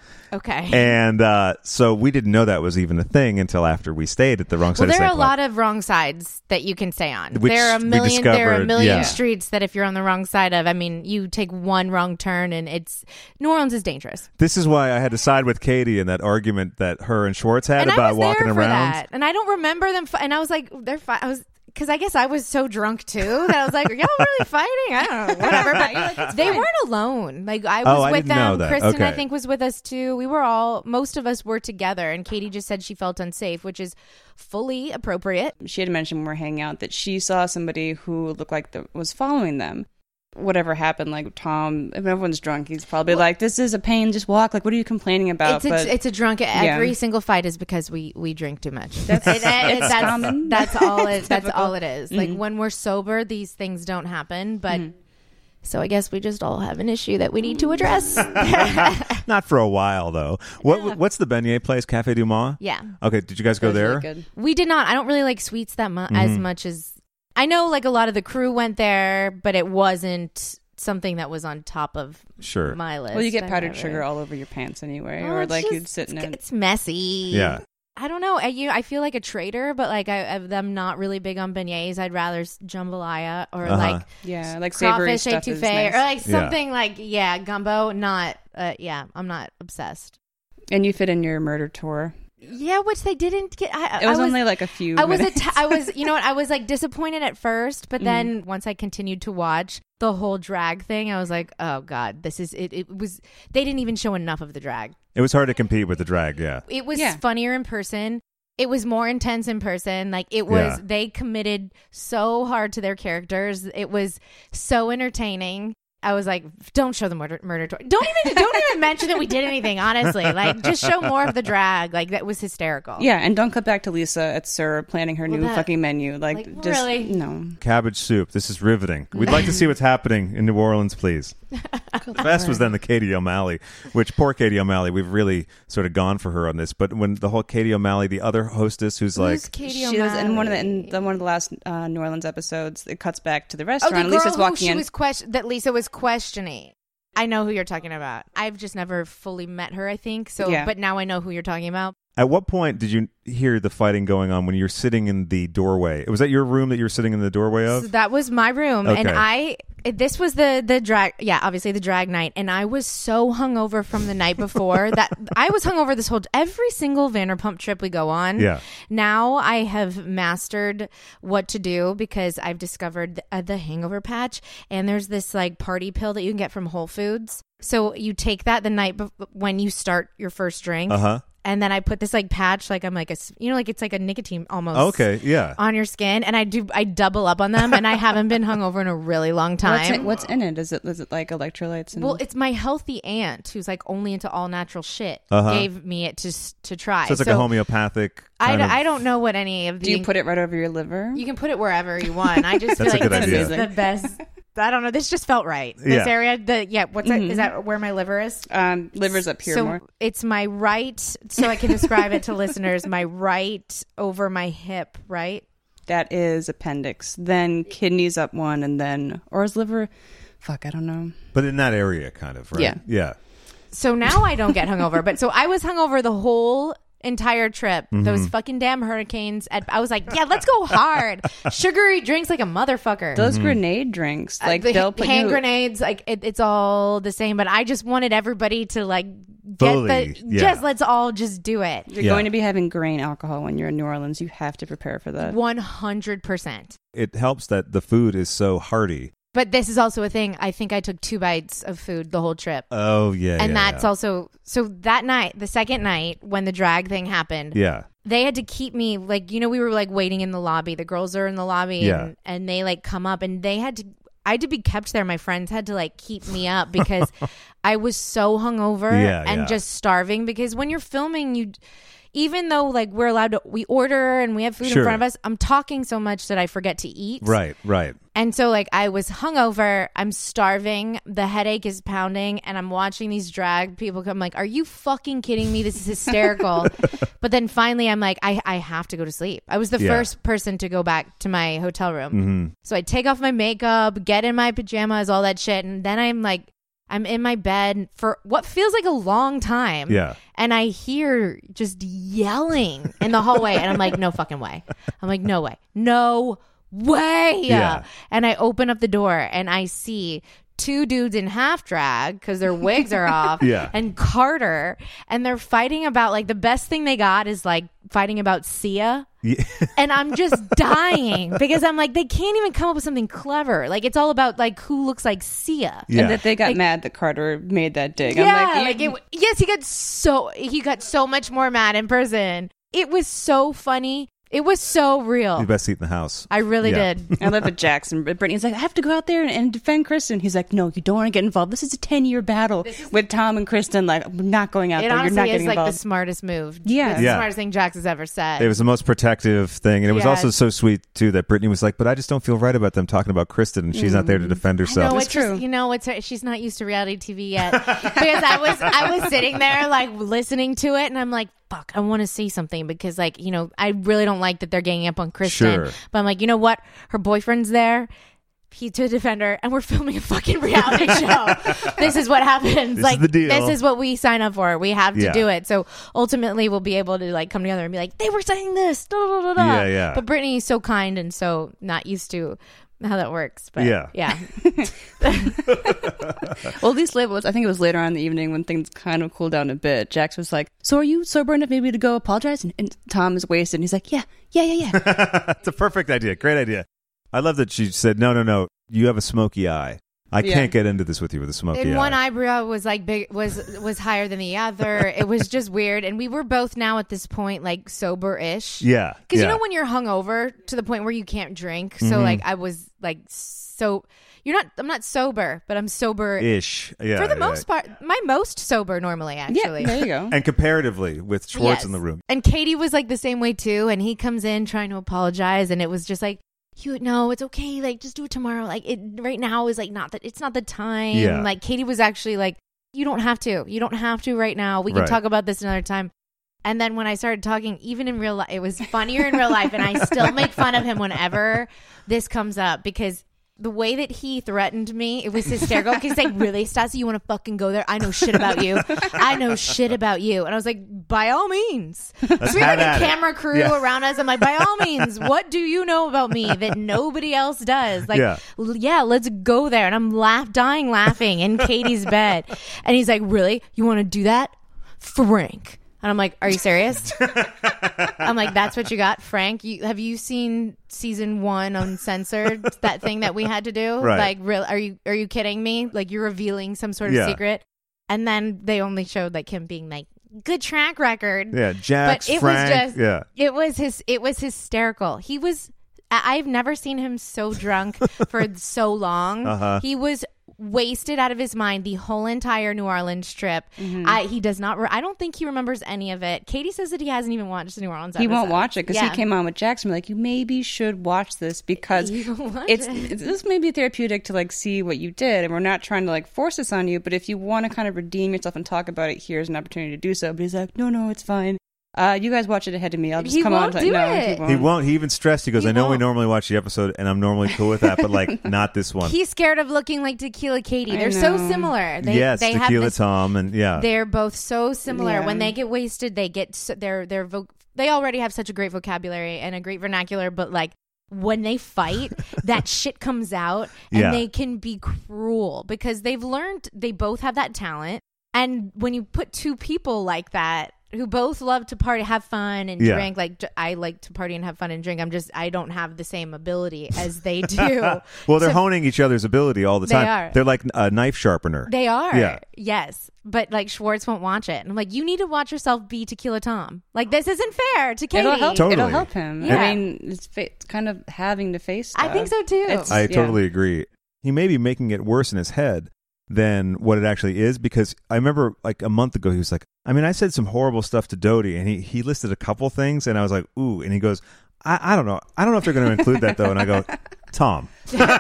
Okay. And so we didn't know that was even a thing until after we stayed at the wrong side of Well, St. there are a Cloud. lot of wrong sides that you can stay on. Which There are a we million. There are a discovered, million yeah. streets that if you're on the wrong side of, I mean, you take one wrong turn and it's New Orleans is dangerous. This is why I had to side with Katie in that argument that her and Schwartz had And I about was walking there for around. that, and I don't remember them. And I was like, they're fine. I was. Because I guess I was so drunk too that I was like, "Are y'all really fighting?" I don't know, whatever. But they weren't alone. Like I was I with didn't know them. that. Kristen, I Okay. think, was with us too. We were all. Most of us were together, and Katie just said she felt unsafe, which is fully appropriate. She had mentioned when we were hanging out that she saw somebody who looked like was following them. Whatever happened, like Tom, if everyone's drunk, he's probably like, "This is a pain. Just walk. Like, what are you complaining about?" It's a drunk. Every Yeah. single fight is because we drink too much. That's common. That's all it. That's all it is. Mm-hmm. Like when we're sober, these things don't happen. But so I guess we just all have an issue that we need to address. Not for a while though. What's the beignet place? Cafe Du Mont? Yeah, Okay, did you guys go That was there? really good. we did not. I don't really like sweets that as much as I know. Like a lot of the crew went there, but it wasn't something that was on top of Sure. my list. Well, you get I've powdered never- sugar all over your pants anyway, Oh, or it's like just- you'd sit in it. It's messy. Yeah. I don't know. I feel like a traitor, but like I'm not really big on beignets. I'd rather jambalaya or like Yeah, like savory crawfish stuff is etouffee nice. or like something like gumbo. Not I'm not obsessed. And you fit in your murder tour. Yeah, which they didn't get. It was only like a few. I was minutes. I was you know what I was like disappointed at first, but then once I continued to watch the whole drag thing, I was like, oh god, this is it. It was they didn't even show enough of the drag. It was hard to compete with the drag, yeah. It was Yeah. funnier in person. It was more intense in person. Like it was, they committed so hard to their characters. It was so entertaining. I was like, don't show the murder tour. Don't even mention that we did anything. Honestly, like just show more of the drag. Like that was hysterical. Yeah, and don't cut back to Lisa at Sir planning her new that- fucking menu. Like just really? no. Cabbage soup. This is riveting. We'd like to see what's happening in New Orleans, please. The best was then the Katie O'Malley, which poor Katie O'Malley, we've really sort of gone for her on this. But when the whole Katie O'Malley, the other hostess who's like, Who's Katie She was in one of O'Malley? the one of the last New Orleans episodes. It cuts back to the Oh, restaurant. the and girl Lisa's who walking she in. was that Lisa was questioning. I know who you're talking about. I've just never fully met her, I think. So, Yeah. but now I know who you're talking about. at what point did you hear the fighting going on when you're sitting in the doorway? Was that your room that you were sitting in the doorway of? So that was my room, Okay. and this was the drag. Yeah, obviously the drag night, and I was so hungover from the night before that I was hungover this every single Vanderpump trip we go on. Yeah. Now I have mastered what to do because I've discovered the hangover patch, and there's this like party pill that you can get from Whole Foods. So you take that the night when you start your first drink. Uh-huh. And then I put this like patch, like I'm like like it's like a nicotine almost. Okay, yeah. On your skin, and I double up on them, and I haven't been hungover in a really long time. What's in it? Is it like electrolytes? And... Well, it's my healthy aunt who's like only into all natural shit gave me it to try. So it's like a homeopathic kind of... I don't know what any of the. Do you put it right over your liver? You can put it wherever you want. I just That's feel a like good this idea. is the best. I don't know. This just felt right. This Yeah. area. What's that? Is that where my liver is? Liver's up here So more. it's my right. So I can describe it to listeners. My right over my hip. Right. That is appendix. Then kidneys up one, and then or is liver? Fuck, I don't know. But in that area, kind of, right? Yeah. Yeah. So now I don't get hungover, but so I was hungover the whole entire trip. Those fucking damn hurricanes. I was like, yeah, let's go hard. Sugary drinks like a motherfucker. Those grenade drinks, like the they'll put hand you. grenades, like it's all the same. But I just wanted everybody to like get Fully, yeah. just let's all just do it. You're Yeah. going to be having grain alcohol when you're in New Orleans. You have to prepare for that. 100%. It helps that the food is so hearty. But this is also a thing. I think I took 2 bites of food the whole trip. Oh, yeah. And yeah, that's yeah. also so that night, the second night when the drag thing happened. Yeah. They had to keep me like, we were like waiting in the lobby. The girls are in the lobby Yeah. and they like come up and I had to be kept there. My friends had to like keep me up because I was so hungover and just starving because when you're filming, even though like we order and we have food Sure. in front of us, I'm talking so much that I forget to eat. Right. And so like I was hungover, I'm starving, the headache is pounding, and I'm watching these drag people come like, are you fucking kidding me? This is hysterical. But then finally I'm like, I have to go to sleep. I was the first person to go back to my hotel room. So I take off my makeup, get in my pajamas, all that shit. And then I'm like, I'm in my bed for what feels like a long time. Yeah. And I hear just yelling in the hallway. And I'm like, no fucking way. I'm like, no way. No way. Yeah. And I open up the door and I see 2 dudes in half drag because their wigs are off. Yeah. And Carter. And they're fighting about, like, the best thing they got is, like, fighting about Sia. Yeah. And I'm just dying because I'm like, they can't even come up with something clever. Like, it's all about, like, who looks like Sia. Yeah. And that they got mad that Carter made that dig. Yeah, I'm like, yes, he got so much more mad in person. It was so funny. It was so real. The best seat in the house. I really did. I love it, Jackson. Brittany's like, I have to go out there and defend Kristen. He's like, no, you don't want to get involved. This is a 10-year battle with Tom and Kristen. Like, I'm not going out It there. You're not honestly is getting like involved. the smartest move. Yeah. It's the Yeah. smartest thing Jax has ever said. It was the most protective thing. And it was Yeah. also so sweet, too, that Brittany was like, but I just don't feel right about them talking about Kristen, and she's not there to defend herself. No, It's it's true. true. You know, she's not used to reality TV yet. Because I was sitting there like listening to it, and I'm like, fuck, I want to say something because, like, you know, I really don't like that they're ganging up on Kristen. Sure. But I'm like, you know what? Her boyfriend's there. He's to defend her, and we're filming a fucking reality show. This is what happens. This like, is the deal. This is what we sign up for. We have to Yeah. do it. So ultimately, we'll be able to like come together and be like, they were saying this. Da, da, da, da. Yeah, yeah. But Brittany's so kind and so not used to how that works. But Yeah. yeah. Well, at least I think it was later on in the evening when things kind of cooled down a bit. Jax was like, so are you sober enough maybe to go apologize? And Tom is wasted. And he's like, yeah. It's a perfect idea. Great idea. I love that she said, no, you have a smoky eye. I can't get into this with you with a smoky And eye. one eyebrow was like big, was higher than the other. It was just weird, and we were both now at this point like sober-ish. Yeah. Because yeah. you know when you're hungover to the point where you can't drink. So like I was like so. I'm not sober, but I'm sober Ish. Yeah. for the most part. My most sober normally, actually. Yeah, there you go. And comparatively with Schwartz Yes. in the room. And Katie was like the same way too. And he comes in trying to apologize, and it was just like, no, it's okay. Like, just do it tomorrow. Like, it right now is like not that. It's not the time. Yeah. Like, Katie was actually like, you don't have to. You don't have to right now. We can Right. talk about this another time. And then when I started talking, even in real life, it was funnier in real life. And I still make fun of him whenever this comes up because the way that he threatened me, it was hysterical. Because he's like, really, Stassi, you want to fucking go there? I know shit about you. I know shit about you. And I was like, by all means. Let's So we had have a at it. camera crew Yeah. around us. I'm like, by all means, what do you know about me that nobody else does? Like, Yeah. let's go there. And I'm dying laughing in Katie's bed. And he's like, really? You want to do that? Frank. And I'm like, are you serious? I'm like, that's what you got, Frank? Have you seen season 1 Uncensored? That thing that we had to do? Right. Like, real? Are you kidding me? Like, you're revealing some sort of Yeah. secret? And then they only showed like him being like, good track record. Yeah. Jax, But it Frank. was just, yeah. it was hysterical. I've never seen him so drunk for so long. Uh-huh. He was wasted out of his mind the whole entire New Orleans trip. He does not. I don't think he remembers any of it. Katie says that he hasn't even watched the New Orleans He episode. won't watch it because Yeah. he came on with Jackson. Like, you maybe should watch this because You won't watch it's it. this may be therapeutic to like see what you did, and we're not trying to like force this on you. But if you want to kind of redeem yourself and talk about it, here's an opportunity to do so. But he's like, no, it's fine. You guys watch it ahead of me. I'll just He come on. won't Like, do no, it. He won't. He even stressed. He goes, He I know we won't. normally watch the episode, and I'm normally cool with that, but like not this one. He's scared of looking like Tequila Katie. I They're so know. similar. Yes, they have Tequila this, Tom, and yeah. They're both so similar. Yeah. When they get wasted, they get they already have such a great vocabulary and a great vernacular, but like when they fight, that shit comes out, and Yeah. they can be cruel because they've learned they both have that talent. And when you put two people like that who both love to party, have fun, and Yeah. drink, like I like to party and have fun and drink. I don't have the same ability as they do. Well, they're So- honing each other's ability all the They time. are. They're like a knife sharpener. They are. Yeah. Yes. But like Schwartz won't watch it. And I'm like, you need to watch yourself be Tequila Tom. Like, this isn't fair to Katie. It'll help. Totally. It'll help him. Yeah. I mean, it's kind of having to face stuff. I think so too. It's- I yeah. totally agree. He may be making it worse in his head than what it actually is, because I remember like a month ago he was like, I mean, I said some horrible stuff to Dodie, and he listed a couple things, and I was like, ooh, and he goes, I don't know if they're going to include that though, and I go, Tom,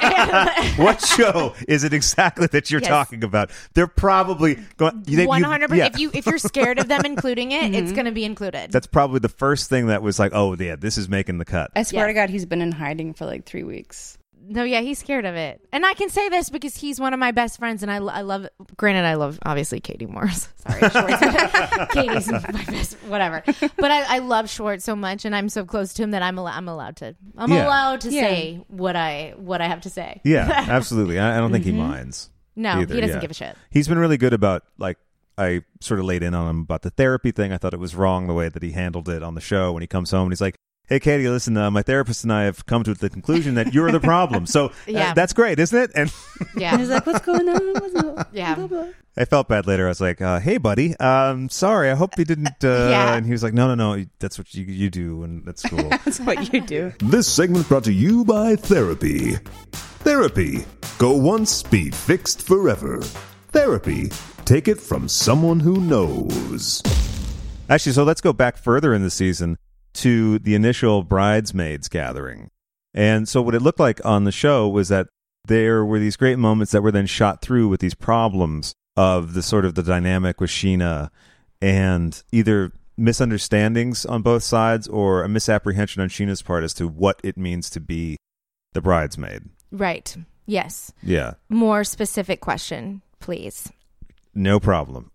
what show is it exactly that you're Yes. talking about? They're probably going 100%. yeah. If you're scared of them including it, it's going to be included. That's probably the first thing that was like, oh yeah, this is making the cut. I swear Yes. to God, he's been in hiding for like 3 weeks. No, yeah, he's scared of it. And I can say this because he's one of my best friends, and I love, granted, I love, obviously, Katie Morris. Sorry, Schwartz. Katie's my best, whatever. But I love Schwartz so much, and I'm so close to him that I'm allowed to say what I have to say. Yeah, absolutely. I don't think he minds. No, either. He doesn't give a shit. He's been really good about, like, I sort of laid in on him about the therapy thing. I thought it was wrong the way that he handled it on the show when he comes home and he's like, hey, Katie, listen, my therapist and I have come to the conclusion that you're the problem. So that's great, isn't it? And he's like, what's going on? Yeah. I felt bad later. I was like, hey, buddy, sorry. I hope you didn't. And he was like, no. That's what you do. And that's cool. That's what you do. This segment brought to you by Therapy. Therapy. Go once, be fixed forever. Therapy. Take it from someone who knows. Actually, so let's go back further in the season to the initial bridesmaids gathering. And so what it looked like on the show was that there were these great moments that were then shot through with these problems of the sort of the dynamic with Scheana and either misunderstandings on both sides or a misapprehension on Sheena's part as to what it means to be the bridesmaid. Right. Yes. Yeah. More specific question, please. No problem.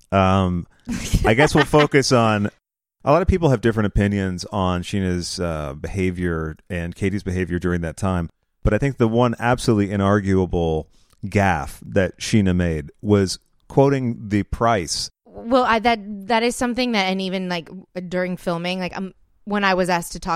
I guess we'll focus on... A lot of people have different opinions on Sheena's behavior and Katie's behavior during that time. But I think the one absolutely inarguable gaffe that Scheana made was quoting the price. Well, that is something that, and even like during filming, like when I was asked to talk,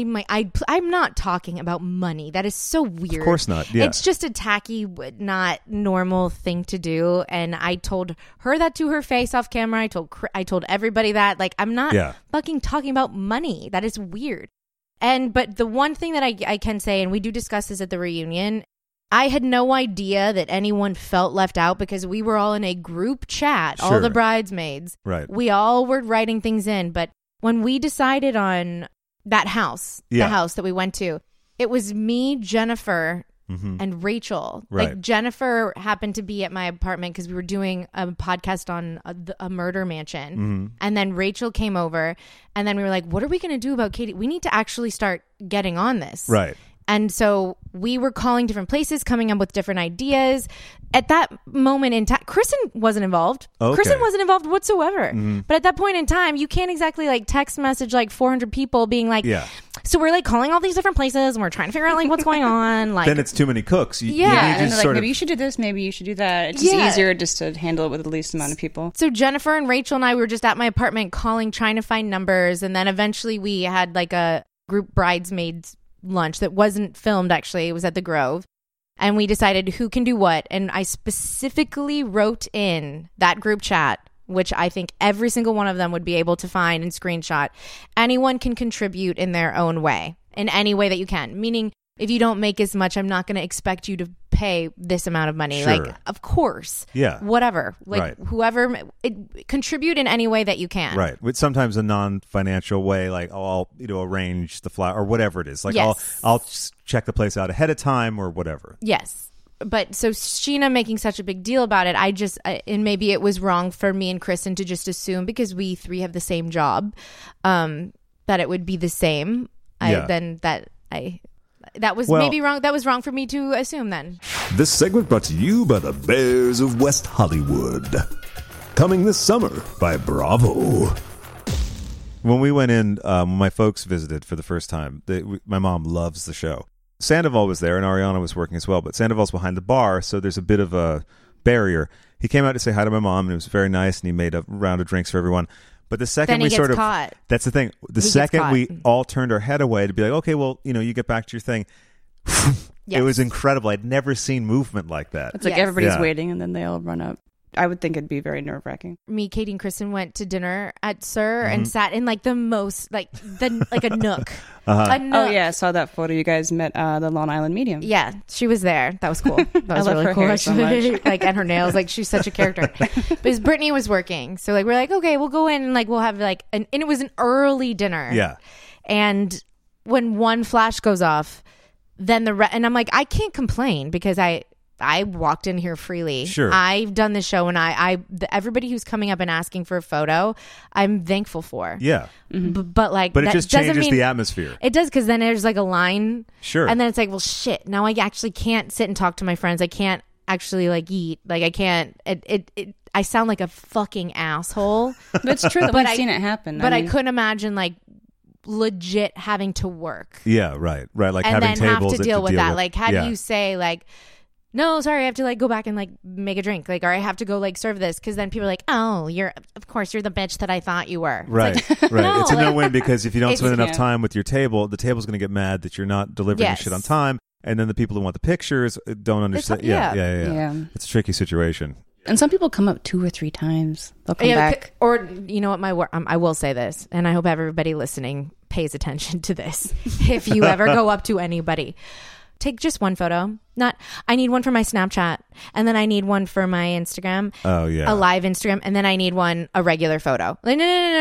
I'm not talking about money. That is so weird. Of course not. Yeah. It's just a tacky, not normal thing to do. And I told her that to her face off camera. I told everybody that. Like, I'm not fucking talking about money. That is weird. But the one thing that I can say, and we do discuss this at the reunion, I had no idea that anyone felt left out because we were all in a group chat, all the bridesmaids. Right. We all were writing things in, but when we decided on that house, the house that we went to, it was me, Jennifer, and Rachel. Right. Like, Jennifer happened to be at my apartment because we were doing a podcast on a murder mansion. And then Rachel came over, and then we were like, what are we going to do about Katie? We need to actually start getting on this. Right. And so we were calling different places, coming up with different ideas. At that moment in time, Kristen wasn't involved. Okay. Kristen wasn't involved whatsoever. But at that point in time, you can't exactly like text message like 400 people being like, so we're like calling all these different places and we're trying to figure out like what's going on. Like, then it's too many cooks. You and like, maybe you should do this, maybe you should do that. It's just easier just to handle it with the least amount of people. So Jennifer and Rachel and I were just at my apartment calling, trying to find numbers. And then eventually we had like a group bridesmaids lunch that wasn't filmed. Actually, it was at the Grove, and we decided who can do what. And I specifically wrote in that group chat, which I think every single one of them would be able to find and screenshot. Anyone can contribute in their own way, in any way that you can, meaning if you don't make as much, I'm not going to expect you to pay this amount of money. Sure. Like, of course. Yeah. Whatever. Like, whoever, contribute in any way that you can. Right. With sometimes a non-financial way, like, I'll arrange the flower or whatever it is. Like, I'll check the place out ahead of time or whatever. Yes. But so Scheana making such a big deal about it, and maybe it was wrong for me and Kristen to just assume because we three have the same job, that it would be the same. That was maybe wrong. That was wrong for me to assume then. This segment brought to you by the Bears of West Hollywood. Coming this summer by Bravo. When we went in, when my folks visited for the first time, my mom loves the show. Sandoval was there and Ariana was working as well, but Sandoval's behind the bar, so there's a bit of a barrier. He came out to say hi to my mom, and it was very nice, and he made a round of drinks for everyone. But the second then he gets caught. That's the thing. The second we all turned our head away to be like, okay, well, you get back to your thing. It was incredible. I'd never seen movement like that. It's like everybody's waiting and then they all run up. I would think it'd be very nerve-wracking. Me, Katie, and Kristen went to dinner at Sir and sat in like the most, like a nook. A nook. Oh yeah, I saw that photo. You guys met the Long Island Medium. Yeah, she was there. That was cool. That was really cool. So much. Like, and her nails. Like, she's such a character. Because Brittany was working, so like we're like, okay, we'll go in and like we'll have like and it was an early dinner. Yeah. And when one flash goes off, then and I'm like, I can't complain because I walked in here freely. Sure. I've done this show, and everybody who's coming up and asking for a photo, I'm thankful for. Yeah. But it just changes the atmosphere. It does, because then there's like a line. Sure. And then it's like, well, shit. Now I actually can't sit and talk to my friends. I can't actually like eat. Like I can't. I sound like a fucking asshole. But it's true that we've seen it happen. But I couldn't imagine like legit having to work. Yeah, right. Like and having then tables have to deal with that. With. Like, how do you say like, no, sorry, I have to like go back and like make a drink, like, or I have to go like serve this, because then people are like, oh, of course you're the bitch that I thought you were. Right, like, right. No, it's a no-win, because if you don't spend enough yeah. time with your table, the table's going to get mad that you're not delivering the shit on time, and then the people who want the pictures don't understand. Yeah. It's a tricky situation. And some people come up 2 or 3 times. They'll come back. Or you know what, I will say this, and I hope everybody listening pays attention to this. If you ever go up to anybody, take just one photo. I need one for my Snapchat, and then I need one for my Instagram. Oh yeah, a live Instagram, and then I need a regular photo. Like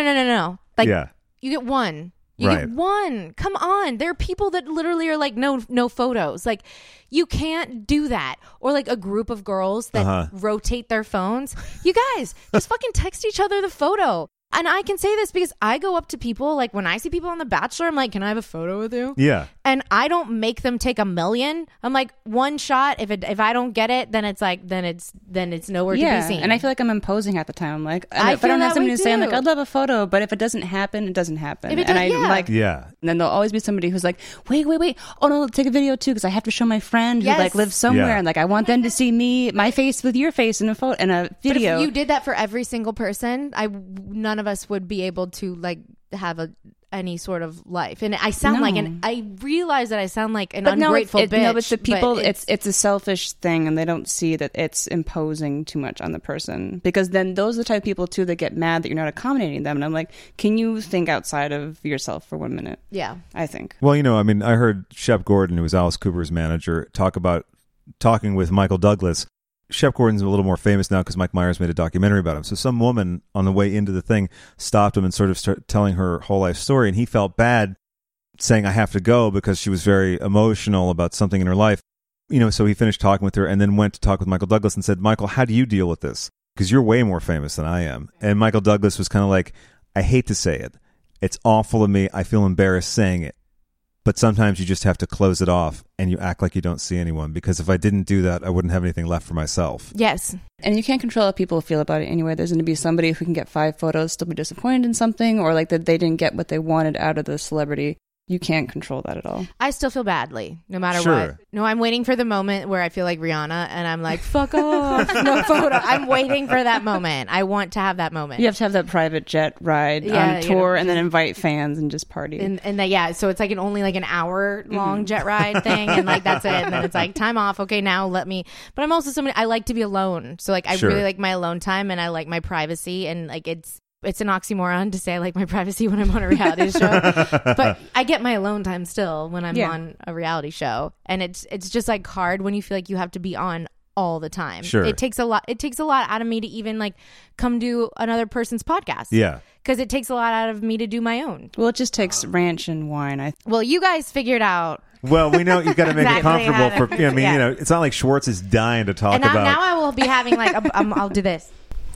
no. Like you get one. You get one. Come on. There are people that literally are like, no photos. Like, you can't do that. Or like a group of girls that rotate their phones. You guys, just fucking text each other the photo. And I can say this because I go up to people, like when I see people on The Bachelor, I'm like, can I have a photo with you? Yeah. And I don't make them take a million. I'm like, one shot. If I don't get it, then it's like, then it's nowhere to be seen. And I feel like I'm imposing at the time. I'm like, if I don't have something to too. say, I'm like, I'd love a photo, but if it doesn't happen, it doesn't happen. I'm like, and then there'll always be somebody who's like, wait. Oh no, take a video too, because I have to show my friend who like lives somewhere, and like I want them to see my face with your face in a photo in a video. But if you did that for every single person, none of us would be able to like have any sort of life. And I sound like, and I realize that I sound like an ungrateful bitch. No, but the people, it's a selfish thing, and they don't see that it's imposing too much on the person, because then those are the type of people too that get mad that you're not accommodating them. And I'm like, can you think outside of yourself for 1 minute? Yeah, I think. Well, I mean, I heard Shep Gordon, who was Alice Cooper's manager, talk about talking with Michael Douglas. Shep Gordon's a little more famous now because Mike Myers made a documentary about him. So some woman on the way into the thing stopped him and sort of started telling her whole life story, and he felt bad saying, I have to go, because she was very emotional about something in her life. So he finished talking with her and then went to talk with Michael Douglas and said, Michael, how do you deal with this? Because you're way more famous than I am. And Michael Douglas was kind of like, I hate to say it. It's awful of me. I feel embarrassed saying it. But sometimes you just have to close it off and you act like you don't see anyone, because if I didn't do that, I wouldn't have anything left for myself. Yes. And you can't control how people feel about it anyway. There's going to be somebody who can get 5 photos, still be disappointed in something, or like that they didn't get what they wanted out of the celebrity. You can't control that at all. I still feel badly, no matter what. No, I'm waiting for the moment where I feel like Rihanna and I'm like, fuck off, no photo. I'm waiting for that moment. I want to have that moment. You have to have that private jet ride on tour and then invite fans and just party. And that, so it's like only like an hour long jet ride thing, and like that's it. And then it's like, time off. Okay, now let me. But I'm also somebody, I like to be alone. So like I really like my alone time, and I like my privacy, and like it's an oxymoron to say I like my privacy when I'm on a reality show, but I get my alone time still when I'm on a reality show, and it's just like hard when you feel like you have to be on all the time. Sure. It takes a lot out of me to even like come do another person's podcast. Yeah. Because it takes a lot out of me to do my own. Well, it just takes ranch and wine. Well, you guys figured out. Well, we know you got to make it comfortable for. I mean, it's not like Schwartz is dying to talk about. And now I will be having like I'll do this.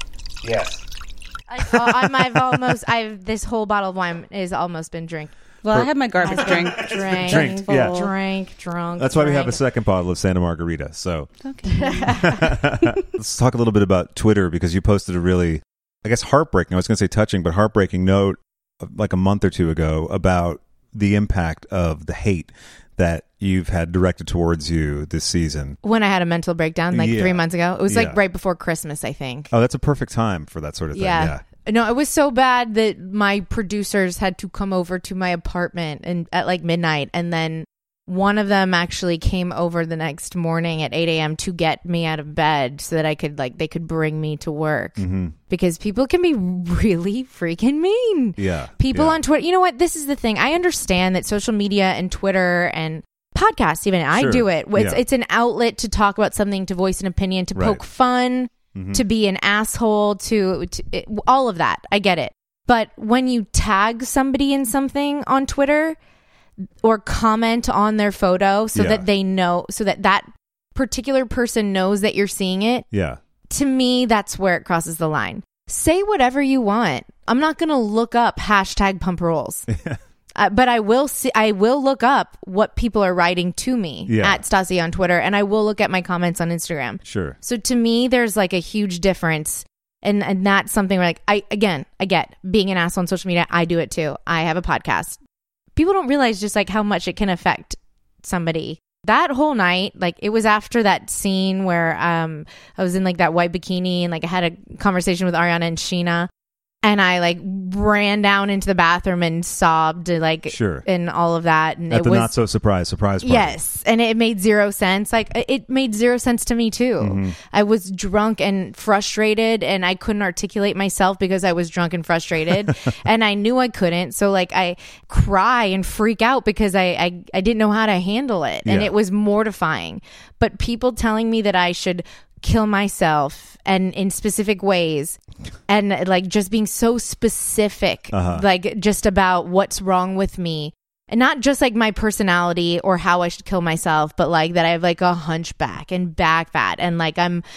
Yes. This whole bottle of wine has almost been drank. Well, I had my garbage drunk. Drunk. That's why we have a second bottle of Santa Margarita. So, let's talk a little bit about Twitter, because you posted a really, I guess, heartbreaking. I was going to say touching, but heartbreaking note like a month or two ago about the impact of the hate that you've had directed towards you this season. When I had a mental breakdown 3 months ago. It was like right before Christmas, I think. Oh, that's a perfect time for that sort of thing. Yeah. No, it was so bad that my producers had to come over to my apartment at like midnight, and then one of them actually came over the next morning at 8 a.m. to get me out of bed so that they could bring me to work. Mm-hmm. Because people can be really freaking mean. Yeah. People on Twitter. You know what? This is the thing. I understand that social media and Twitter and podcasts, even I do it. It's an outlet to talk about something, to voice an opinion, to poke fun, to be an asshole, to all of that. I get it. But when you tag somebody in something on Twitter or comment on their photo so that they know, so that particular person knows that you're seeing it, Yeah. to me, that's where it crosses the line. Say whatever you want. I'm not going to look up hashtag pump rolls. But I will look up what people are writing to me at Stassi on Twitter, and I will look at my comments on Instagram. Sure. So to me, there's like a huge difference. And that's something where like, I get being an asshole on social media. I do it too. I have a podcast. People don't realize just like how much it can affect somebody. That whole night, like it was after that scene where I was in like that white bikini and like I had a conversation with Ariana and Sheena. And I like ran down into the bathroom and sobbed, like, Sure. and all of that. And At the not so surprise party. Yes, and it made zero sense. Like it made zero sense to me too. Mm-hmm. I was drunk and frustrated, and I couldn't articulate myself because I was drunk and frustrated, and I knew I couldn't. So like I cry and freak out because I didn't know how to handle it, and Yeah. it was mortifying. But people telling me that I should kill myself and in specific ways, and like just being so specific, like just about what's wrong with me, and not just like my personality or how I should kill myself, but like that I have like a hunchback and back fat, and like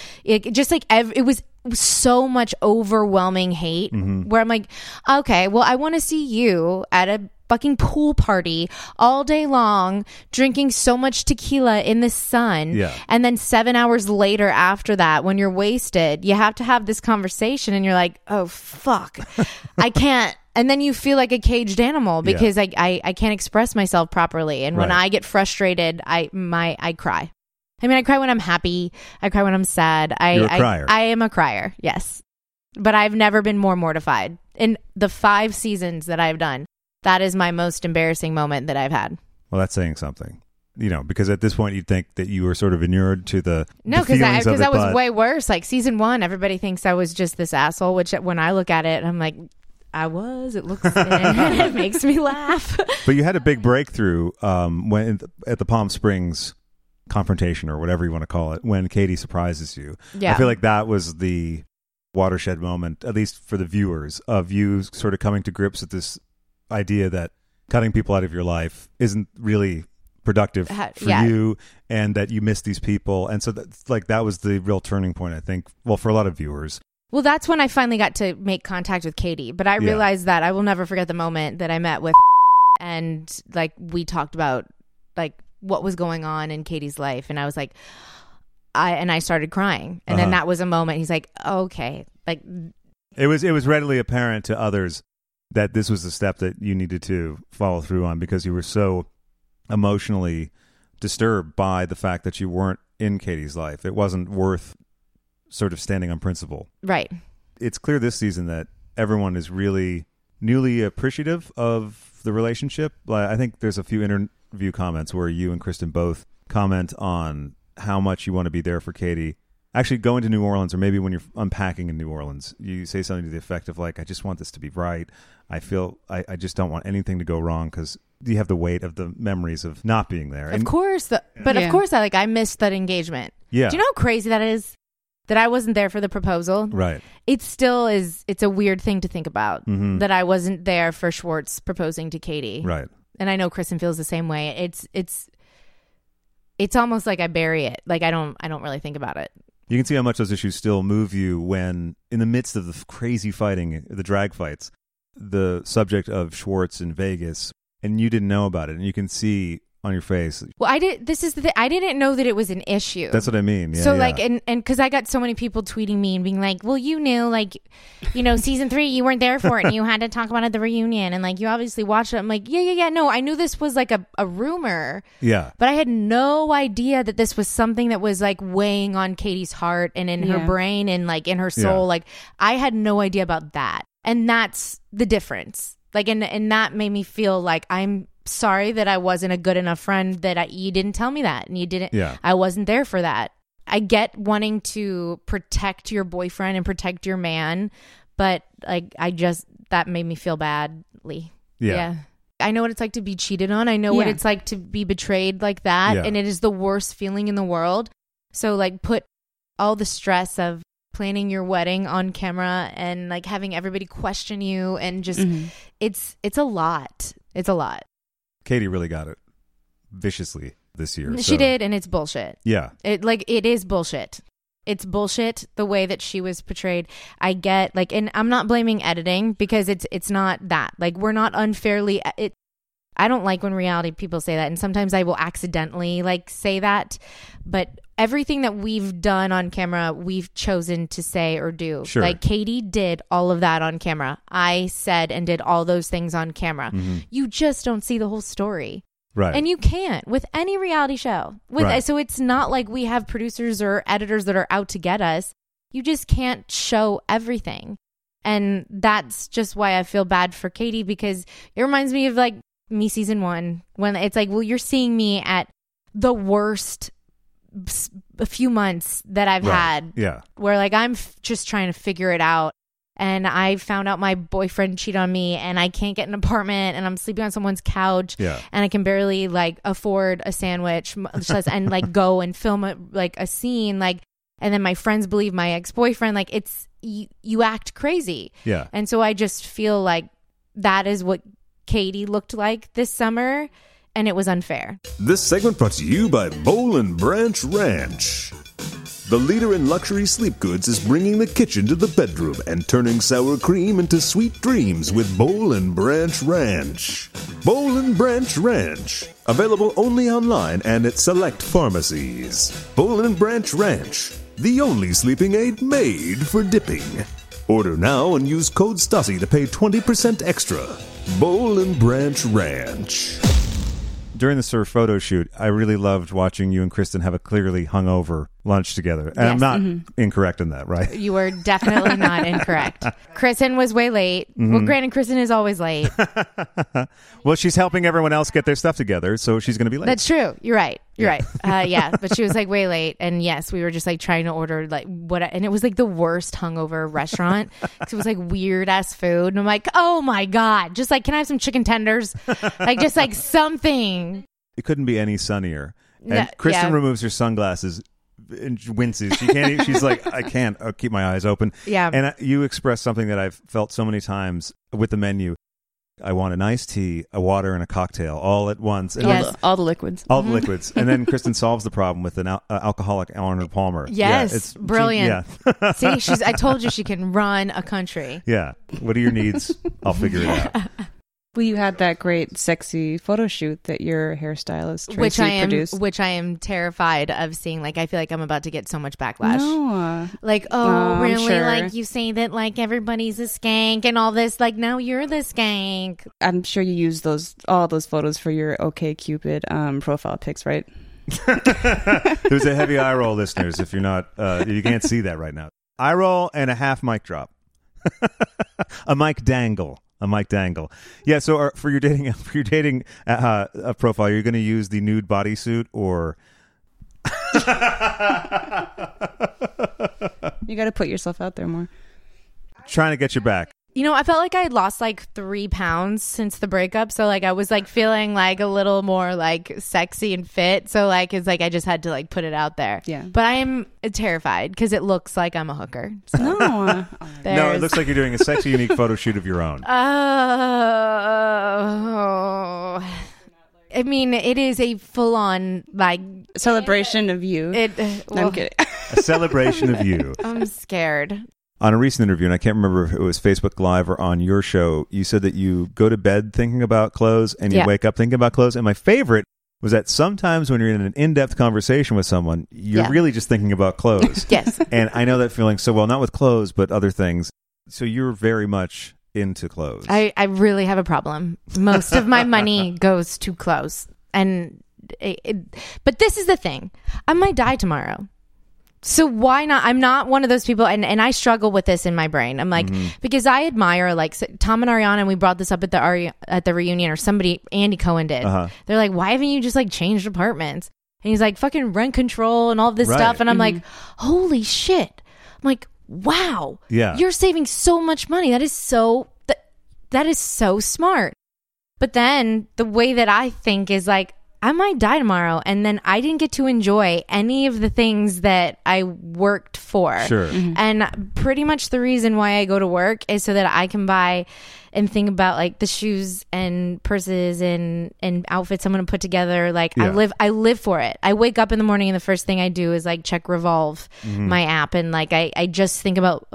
it was so much overwhelming hate where I'm like, okay, well, I want to see you at a fucking pool party all day long, drinking so much tequila in the sun. Yeah. And then 7 hours later after that, when you're wasted, you have to have this conversation and you're like, oh, fuck, I can't. And then you feel like a caged animal because I can't express myself properly. And when I get frustrated, I cry. I mean, I cry when I'm happy. I cry when I'm sad. You're a crier. I am a crier, yes. But I've never been more mortified. In the 5 seasons that I've done, that is my most embarrassing moment that I've had. Well, that's saying something. You know, because at this point you'd think that you were sort of inured to the No, because that was but way worse. Like season 1, everybody thinks I was just this asshole, which when I look at it, I'm like, I was. It looks and it makes me laugh. But you had a big breakthrough when at the Palm Springs confrontation or whatever you want to call it, when Katie surprises you. Yeah. I feel like that was the watershed moment, at least for the viewers, of you sort of coming to grips with this idea that cutting people out of your life isn't really productive for you, and that you miss these people. And so that was the real turning point, I think, well, for a lot of viewers. Well, that's when I finally got to make contact with Katie. But I realized that I will never forget the moment that I met with and like we talked about like what was going on in Katie's life. And I was like, I started crying. And then that was a moment. He's like, okay. Like it was readily apparent to others that this was the step that you needed to follow through on, because you were so emotionally disturbed by the fact that you weren't in Katie's life. It wasn't worth sort of standing on principle. Right. It's clear this season that everyone is really newly appreciative of the relationship. I think there's a few interview comments where you and Kristen both comment on how much you want to be there for Katie. Actually, going to New Orleans, or maybe when you're unpacking in New Orleans, you say something to the effect of like, I just want this to be right. I feel I just don't want anything to go wrong, because you have the weight of the memories of not being there. Of course. Of course, I missed that engagement. Yeah. Do you know how crazy that is? That I wasn't there for the proposal. Right. It still is. It's a weird thing to think about, that I wasn't there for Schwartz proposing to Katie. Right. And I know Kristen feels the same way. It's almost like I bury it. Like I don't really think about it. You can see how much those issues still move you when, in the midst of the crazy fighting, the drag fights, the subject of Schwartz in Vegas, and you didn't know about it, and you can see on your face. Well, this is the thing. I didn't know that it was an issue. That's what I mean. Yeah, so yeah. like, and because I got so many people tweeting me and being like, well, you knew, like, you know, season 3, you weren't there for it and you had to talk about it at the reunion. And like, you obviously watched it. I'm like, yeah. No, I knew this was like a rumor. Yeah. But I had no idea that this was something that was like weighing on Katie's heart and in her brain and like in her soul. Yeah. Like I had no idea about that. And that's the difference. Like, and that made me feel like I'm sorry that I wasn't a good enough friend, that you didn't tell me that, and you didn't. Yeah. I wasn't there for that. I get wanting to protect your boyfriend and protect your man, but like that made me feel badly. Yeah. I know what it's like to be cheated on. I know what it's like to be betrayed like that, Yeah. and it is the worst feeling in the world. So like put all the stress of planning your wedding on camera and like having everybody question you and just it's a lot. It's a lot. Katie really got it viciously. this year. She did, and it's bullshit. Yeah. It is bullshit. It's bullshit the way that she was portrayed. I get and I'm not blaming editing because it's not that. Like, we're not unfairly I don't like when reality people say that, and sometimes I will accidentally say that, but everything that we've done on camera, we've chosen to say or do. Sure. Like, Katie did all of that on camera. I said and did all those things on camera. Mm-hmm. You just don't see the whole story. Right. And you can't with any reality show. So it's not like we have producers or editors that are out to get us. You just can't show everything. And that's just why I feel bad for Katie, because it reminds me of me season 1, when it's you're seeing me at the worst a few months that I've had. Yeah. Where I'm just trying to figure it out. And I found out my boyfriend cheated on me, and I can't get an apartment, and I'm sleeping on someone's couch, and I can barely afford a sandwich, and go and film a scene, and then my friends believe my ex-boyfriend. It's you act crazy. Yeah. And so I just feel like that is what Katie looked like this summer, and it was unfair. This segment brought to you by Boll and Branch Ranch. The leader in luxury sleep goods is bringing the kitchen to the bedroom and turning sour cream into sweet dreams with Boll and Branch Ranch. Boll and Branch Ranch. Available only online and at select pharmacies. Boll and Branch Ranch. The only sleeping aid made for dipping. Order now and use code Stasi to pay 20% extra. Boll and Branch Ranch. During the surf photo shoot, I really loved watching you and Kristen have a clearly hungover lunch together. And I'm not incorrect in that, right? You were definitely not incorrect. Kristen was way late. Mm-hmm. Well, granted, Kristen is always late. Well, she's helping everyone else get their stuff together, so she's going to be late. That's true. You're right. You're right. Yeah, but she was way late. And yes, we were just trying to order and it was the worst hungover restaurant. It was weird ass food. And I'm like, oh my God, just can I have some chicken tenders? Just something. It couldn't be any sunnier. And Kristen removes her sunglasses and winces. She can't. She's like, I can't. I'll keep my eyes open. Yeah. And you expressed something that I've felt so many times with the menu. I want an iced tea, a water, and a cocktail all at once. And all the liquids. All the liquids. And then Kristen solves the problem with an alcoholic Arnold Palmer. Yes, it's brilliant. See, I told you she can run a country. Yeah. What are your needs? I'll figure it out. Well, you had that great, sexy photo shoot that your hairstylist Tracy produced. Which I am terrified of seeing. I feel like I'm about to get so much backlash. No. Really? Sure. You say that everybody's a skank and all this. Now you're the skank. I'm sure you use all those photos for your OkCupid profile pics, right? There's a heavy eye roll, listeners. If you're not, you can't see that right now. Eye roll and a half mic drop. A mic dangle. Yeah. So for your dating profile, you're going to use the nude bodysuit or? You got to put yourself out there more. Trying to get you back. I felt like I had lost 3 pounds since the breakup. So I was feeling a little more sexy and fit. So it's I just had to put it out there. Yeah. But I am terrified because it looks like I'm a hooker. So no. No, it looks like you're doing a sexy, unique photo shoot of your own. I mean, it is a full-on celebration of you. I'm kidding. A celebration of you. I'm scared. On a recent interview, and I can't remember if it was Facebook Live or on your show, you said that you go to bed thinking about clothes and you wake up thinking about clothes. And my favorite was that sometimes when you're in an in-depth conversation with someone, you're really just thinking about clothes. Yes. And I know that feeling so well, not with clothes, but other things. So you're very much into clothes. I really have a problem. Most of my money goes to clothes. And but this is the thing. I might die tomorrow. So why not? I'm not one of those people, and I struggle with this in my brain. I'm because I admire Tom and Ariana, and we brought this up at the reunion, or somebody, Andy Cohen did. They're like, why haven't you just changed apartments? And he's like, fucking rent control and all this stuff. And I'm like, holy shit. I'm like, wow. Yeah. You're saving so much money. That is so smart. But then the way that I think is I might die tomorrow, and then I didn't get to enjoy any of the things that I worked for. Sure. And pretty much the reason why I go to work is so that I can buy and think about like the shoes and purses and outfits I'm going to put together. Like I live for it. I wake up in the morning and the first thing I do is like check Revolve, my app, and like I just think about.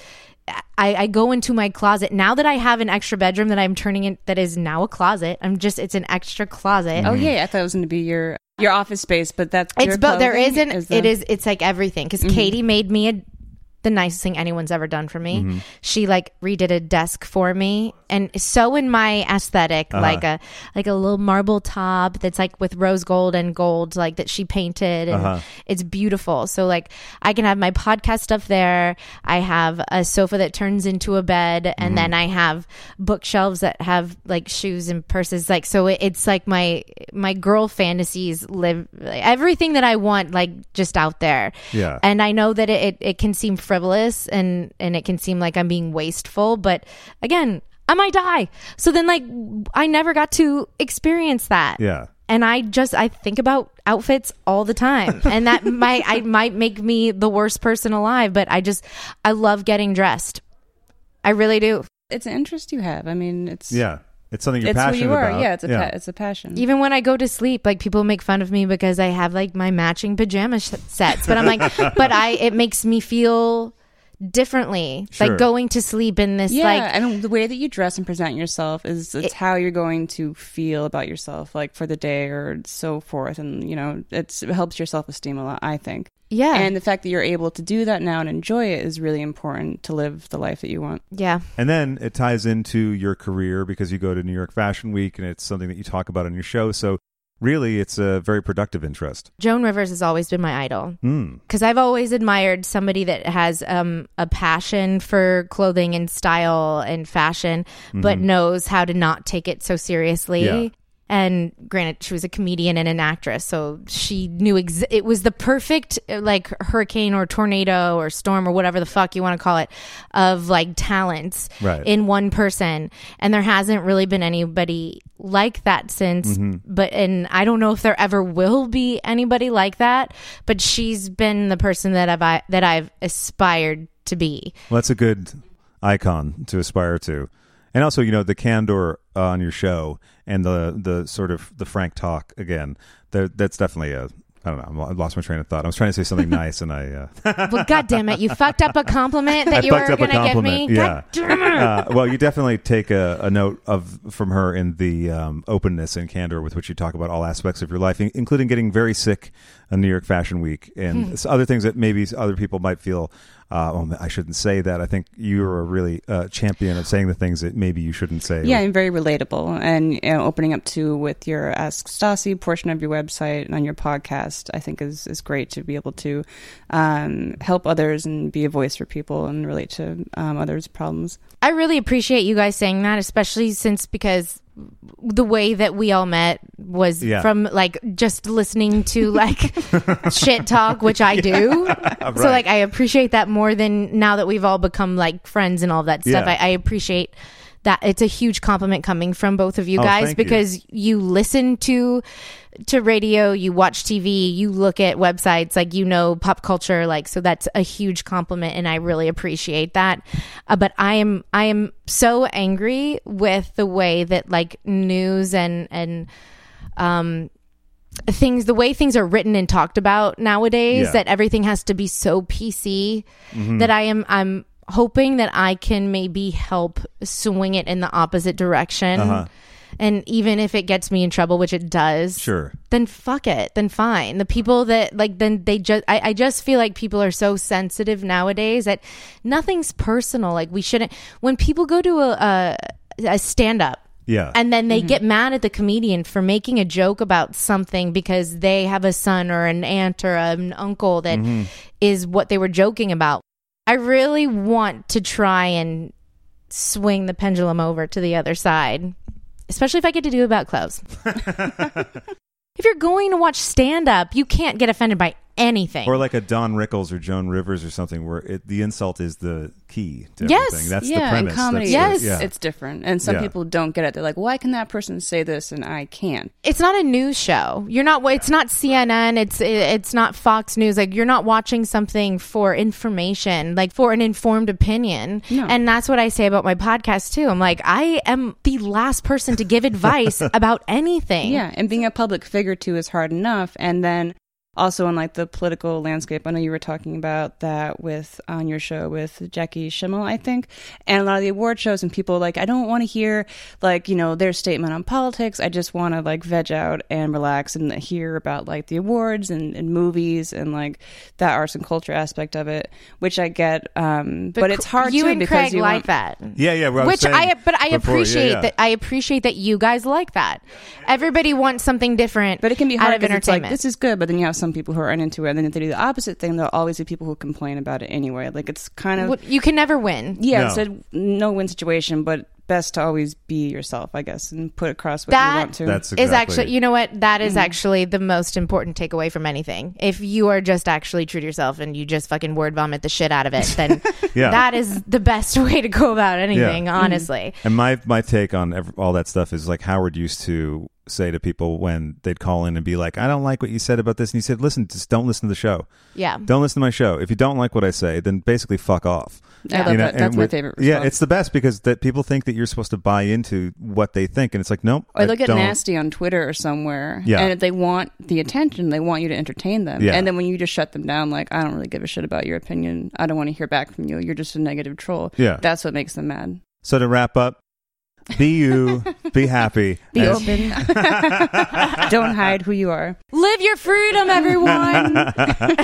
I go into my closet now that I have an extra bedroom that I'm turning in, that is now a closet. It's an extra closet. Oh yeah, I thought it was going to be your office space, but that's it's but there isn't. It's like everything because Katie made me the nicest thing anyone's ever done for me. She like redid a desk for me and so in my aesthetic, like a little marble top that's like with rose gold and gold, like that she painted, and it's beautiful. So like I can have my podcast stuff there. I have a sofa that turns into a bed, and then I have bookshelves that have like shoes and purses. Like so, it's like my girl fantasies live everything that I want, like just out there. Yeah, and I know that it can seem frivolous and it can seem like I'm being wasteful, but again, I might die. So then like I never got to experience that. Yeah. And I think about outfits all the time, and that might make me the worst person alive, but I love getting dressed. I really do. It's an interest you have. I mean, it's something you're passionate who you are. about. Yeah, it's a passion. Even when I go to sleep, like people make fun of me because I have like my matching pajama sets, but I'm like, it makes me feel differently. Sure. Like going to sleep in this I mean the way that you dress and present yourself it's how you're going to feel about yourself like for the day or so forth, and you know it helps your self-esteem a lot, I think. Yeah. And the fact that you're able to do that now and enjoy it is really important to live the life that you want. Yeah. And then it ties into your career because you go to New York Fashion Week and it's something that you talk about on your show. So really, it's a very productive interest. Joan Rivers has always been my idol because I've always admired somebody that has a passion for clothing and style and fashion, but knows how to not take it so seriously. Yeah. And granted, she was a comedian and an actress, so she knew it was the perfect like hurricane or tornado or storm or whatever the fuck you want to call it of like talents in one person. And there hasn't really been anybody like that since. And I don't know if there ever will be anybody like that. But she's been the person that I've aspired to be. Well, that's a good icon to aspire to. And also, you know, the candor on your show and the sort of the frank talk again, that's definitely I don't know. I lost my train of thought. I was trying to say something nice, and I. Well, God damn it! You fucked up a compliment that you were going to give me. Yeah. God damn it. Well, you definitely take a note from her in the openness and candor with which you talk about all aspects of your life, including getting very sick on New York Fashion Week and other things that maybe other people might feel. I shouldn't say that. I think you're a really champion of saying the things that maybe you shouldn't say. Yeah, and very relatable. And you know, opening up to with your Ask Stassi portion of your website and on your podcast, I think is great to be able to help others and be a voice for people and relate to others' problems. I really appreciate you guys saying that, especially because the way that we all met was from like just listening to like shit talk, which I do. Right. So like I appreciate that more than now that we've all become like friends and all that stuff. I appreciate that. It's a huge compliment coming from both of you guys because you listen to radio, you watch TV, you look at websites, like, you know, pop culture, like, so that's a huge compliment and I really appreciate that. But I am so angry with the way that like news and things, the way things are written and talked about nowadays, that everything has to be so PC that I'm hoping that I can maybe help swing it in the opposite direction. And even if it gets me in trouble, which it does, then fuck it, then fine. The people that like, then they just, I just feel like people are so sensitive nowadays that nothing's personal. Like we shouldn't, when people go to a stand-up, and then they get mad at the comedian for making a joke about something because they have a son or an aunt or an uncle that is what they were joking about. I really want to try and swing the pendulum over to the other side, especially if I get to do it about clothes. If you're going to watch stand-up, you can't get offended by anything. Or like a Don Rickles or Joan Rivers or something where the insult is the key to Yes. everything. That's yeah, the premise. in comedy, Yes. it's different. And some people don't get it. They're like, why can that person say this and I can't? It's not a news show. It's not CNN. It's not Fox News. Like, you're not watching something for information, like for an informed opinion. No. And that's what I say about my podcast too. I'm like, I am the last person to give advice about anything. Yeah, and being a public figure too is hard enough. And then also in like the political landscape, I know you were talking about that on your show with Jackie Schimmel, I think, and a lot of the award shows, and people like, I don't want to hear like, their statement on politics. I just want to like veg out and relax and hear about like the awards and movies and like that arts and culture aspect of it, which I get. But it's hard you too and because Craig you like that. Yeah. Well, Which I appreciate yeah. that. I appreciate that you guys like that. Everybody wants something different, But it can be out hard of because it's like, entertainment. this is good, but then you have some people who aren't into it, and then if they do the opposite thing, there'll always be people who complain about it anyway. Like, it's kind of... You can never win. Yeah, No. it's a no-win situation, but best to always be yourself, I guess, and put across what you want to. That's Is exactly. actually, you know what? That is actually the most important takeaway from anything. If you are just actually true to yourself and you just fucking word vomit the shit out of it, then Yeah. that is the best way to go about anything, Yeah. honestly. And my take on all that stuff is like Howard used to say to people when they'd call in and be like, I don't like what you said about this. And he said, listen, just don't listen to the show. Yeah. Don't listen to my show. If you don't like what I say, then basically fuck off. I love that. That's my favorite response. Yeah, it's the best because that people think that you're supposed to buy into what they think. And it's like, nope. Or they'll get don't. nasty on Twitter or somewhere. Yeah. And if they want the attention, they want you to entertain them. Yeah. And then when you just shut them down, like, I don't really give a shit about your opinion. I don't want to hear back from you. You're just a negative troll. Yeah. That's what makes them mad. So to wrap up, be you, be happy. Be and- open. Don't hide who you are. Live your freedom, everyone.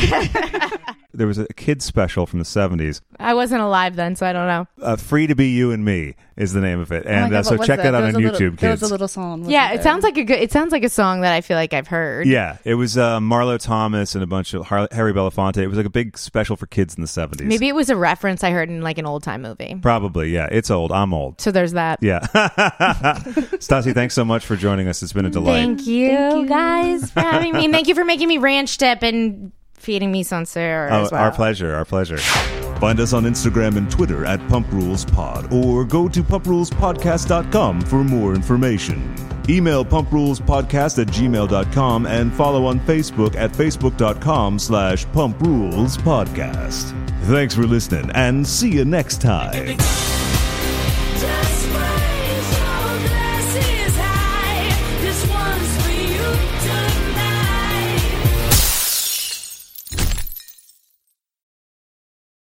There was a kids special from the 70s. I wasn't alive then, so I don't know. Free to Be You and Me is the name of it. Oh my And God, so what was check that out There on was a YouTube, little, There kids. was a little song. wasn't Yeah, it there? sounds like it sounds like a song that I feel like I've heard. Yeah, it was Marlo Thomas and a bunch of Harry Belafonte. It was like a big special for kids in the 70s. Maybe it was a reference I heard in like an old time movie. Probably, yeah. It's old. I'm old. So there's that. Yeah. Stassi, thanks so much for joining us. It's been a delight. Thank you guys for having me. Thank you for making me ranch dip and feeding me Sancerre as well. Our pleasure. Our pleasure. Find us on Instagram and Twitter at Pump Rules Pod, or go to pumprolespodcast.com for more information. Email pumprolespodcast@gmail.com and follow on Facebook at facebook.com/pumprolespodcast. Thanks for listening and see you next time.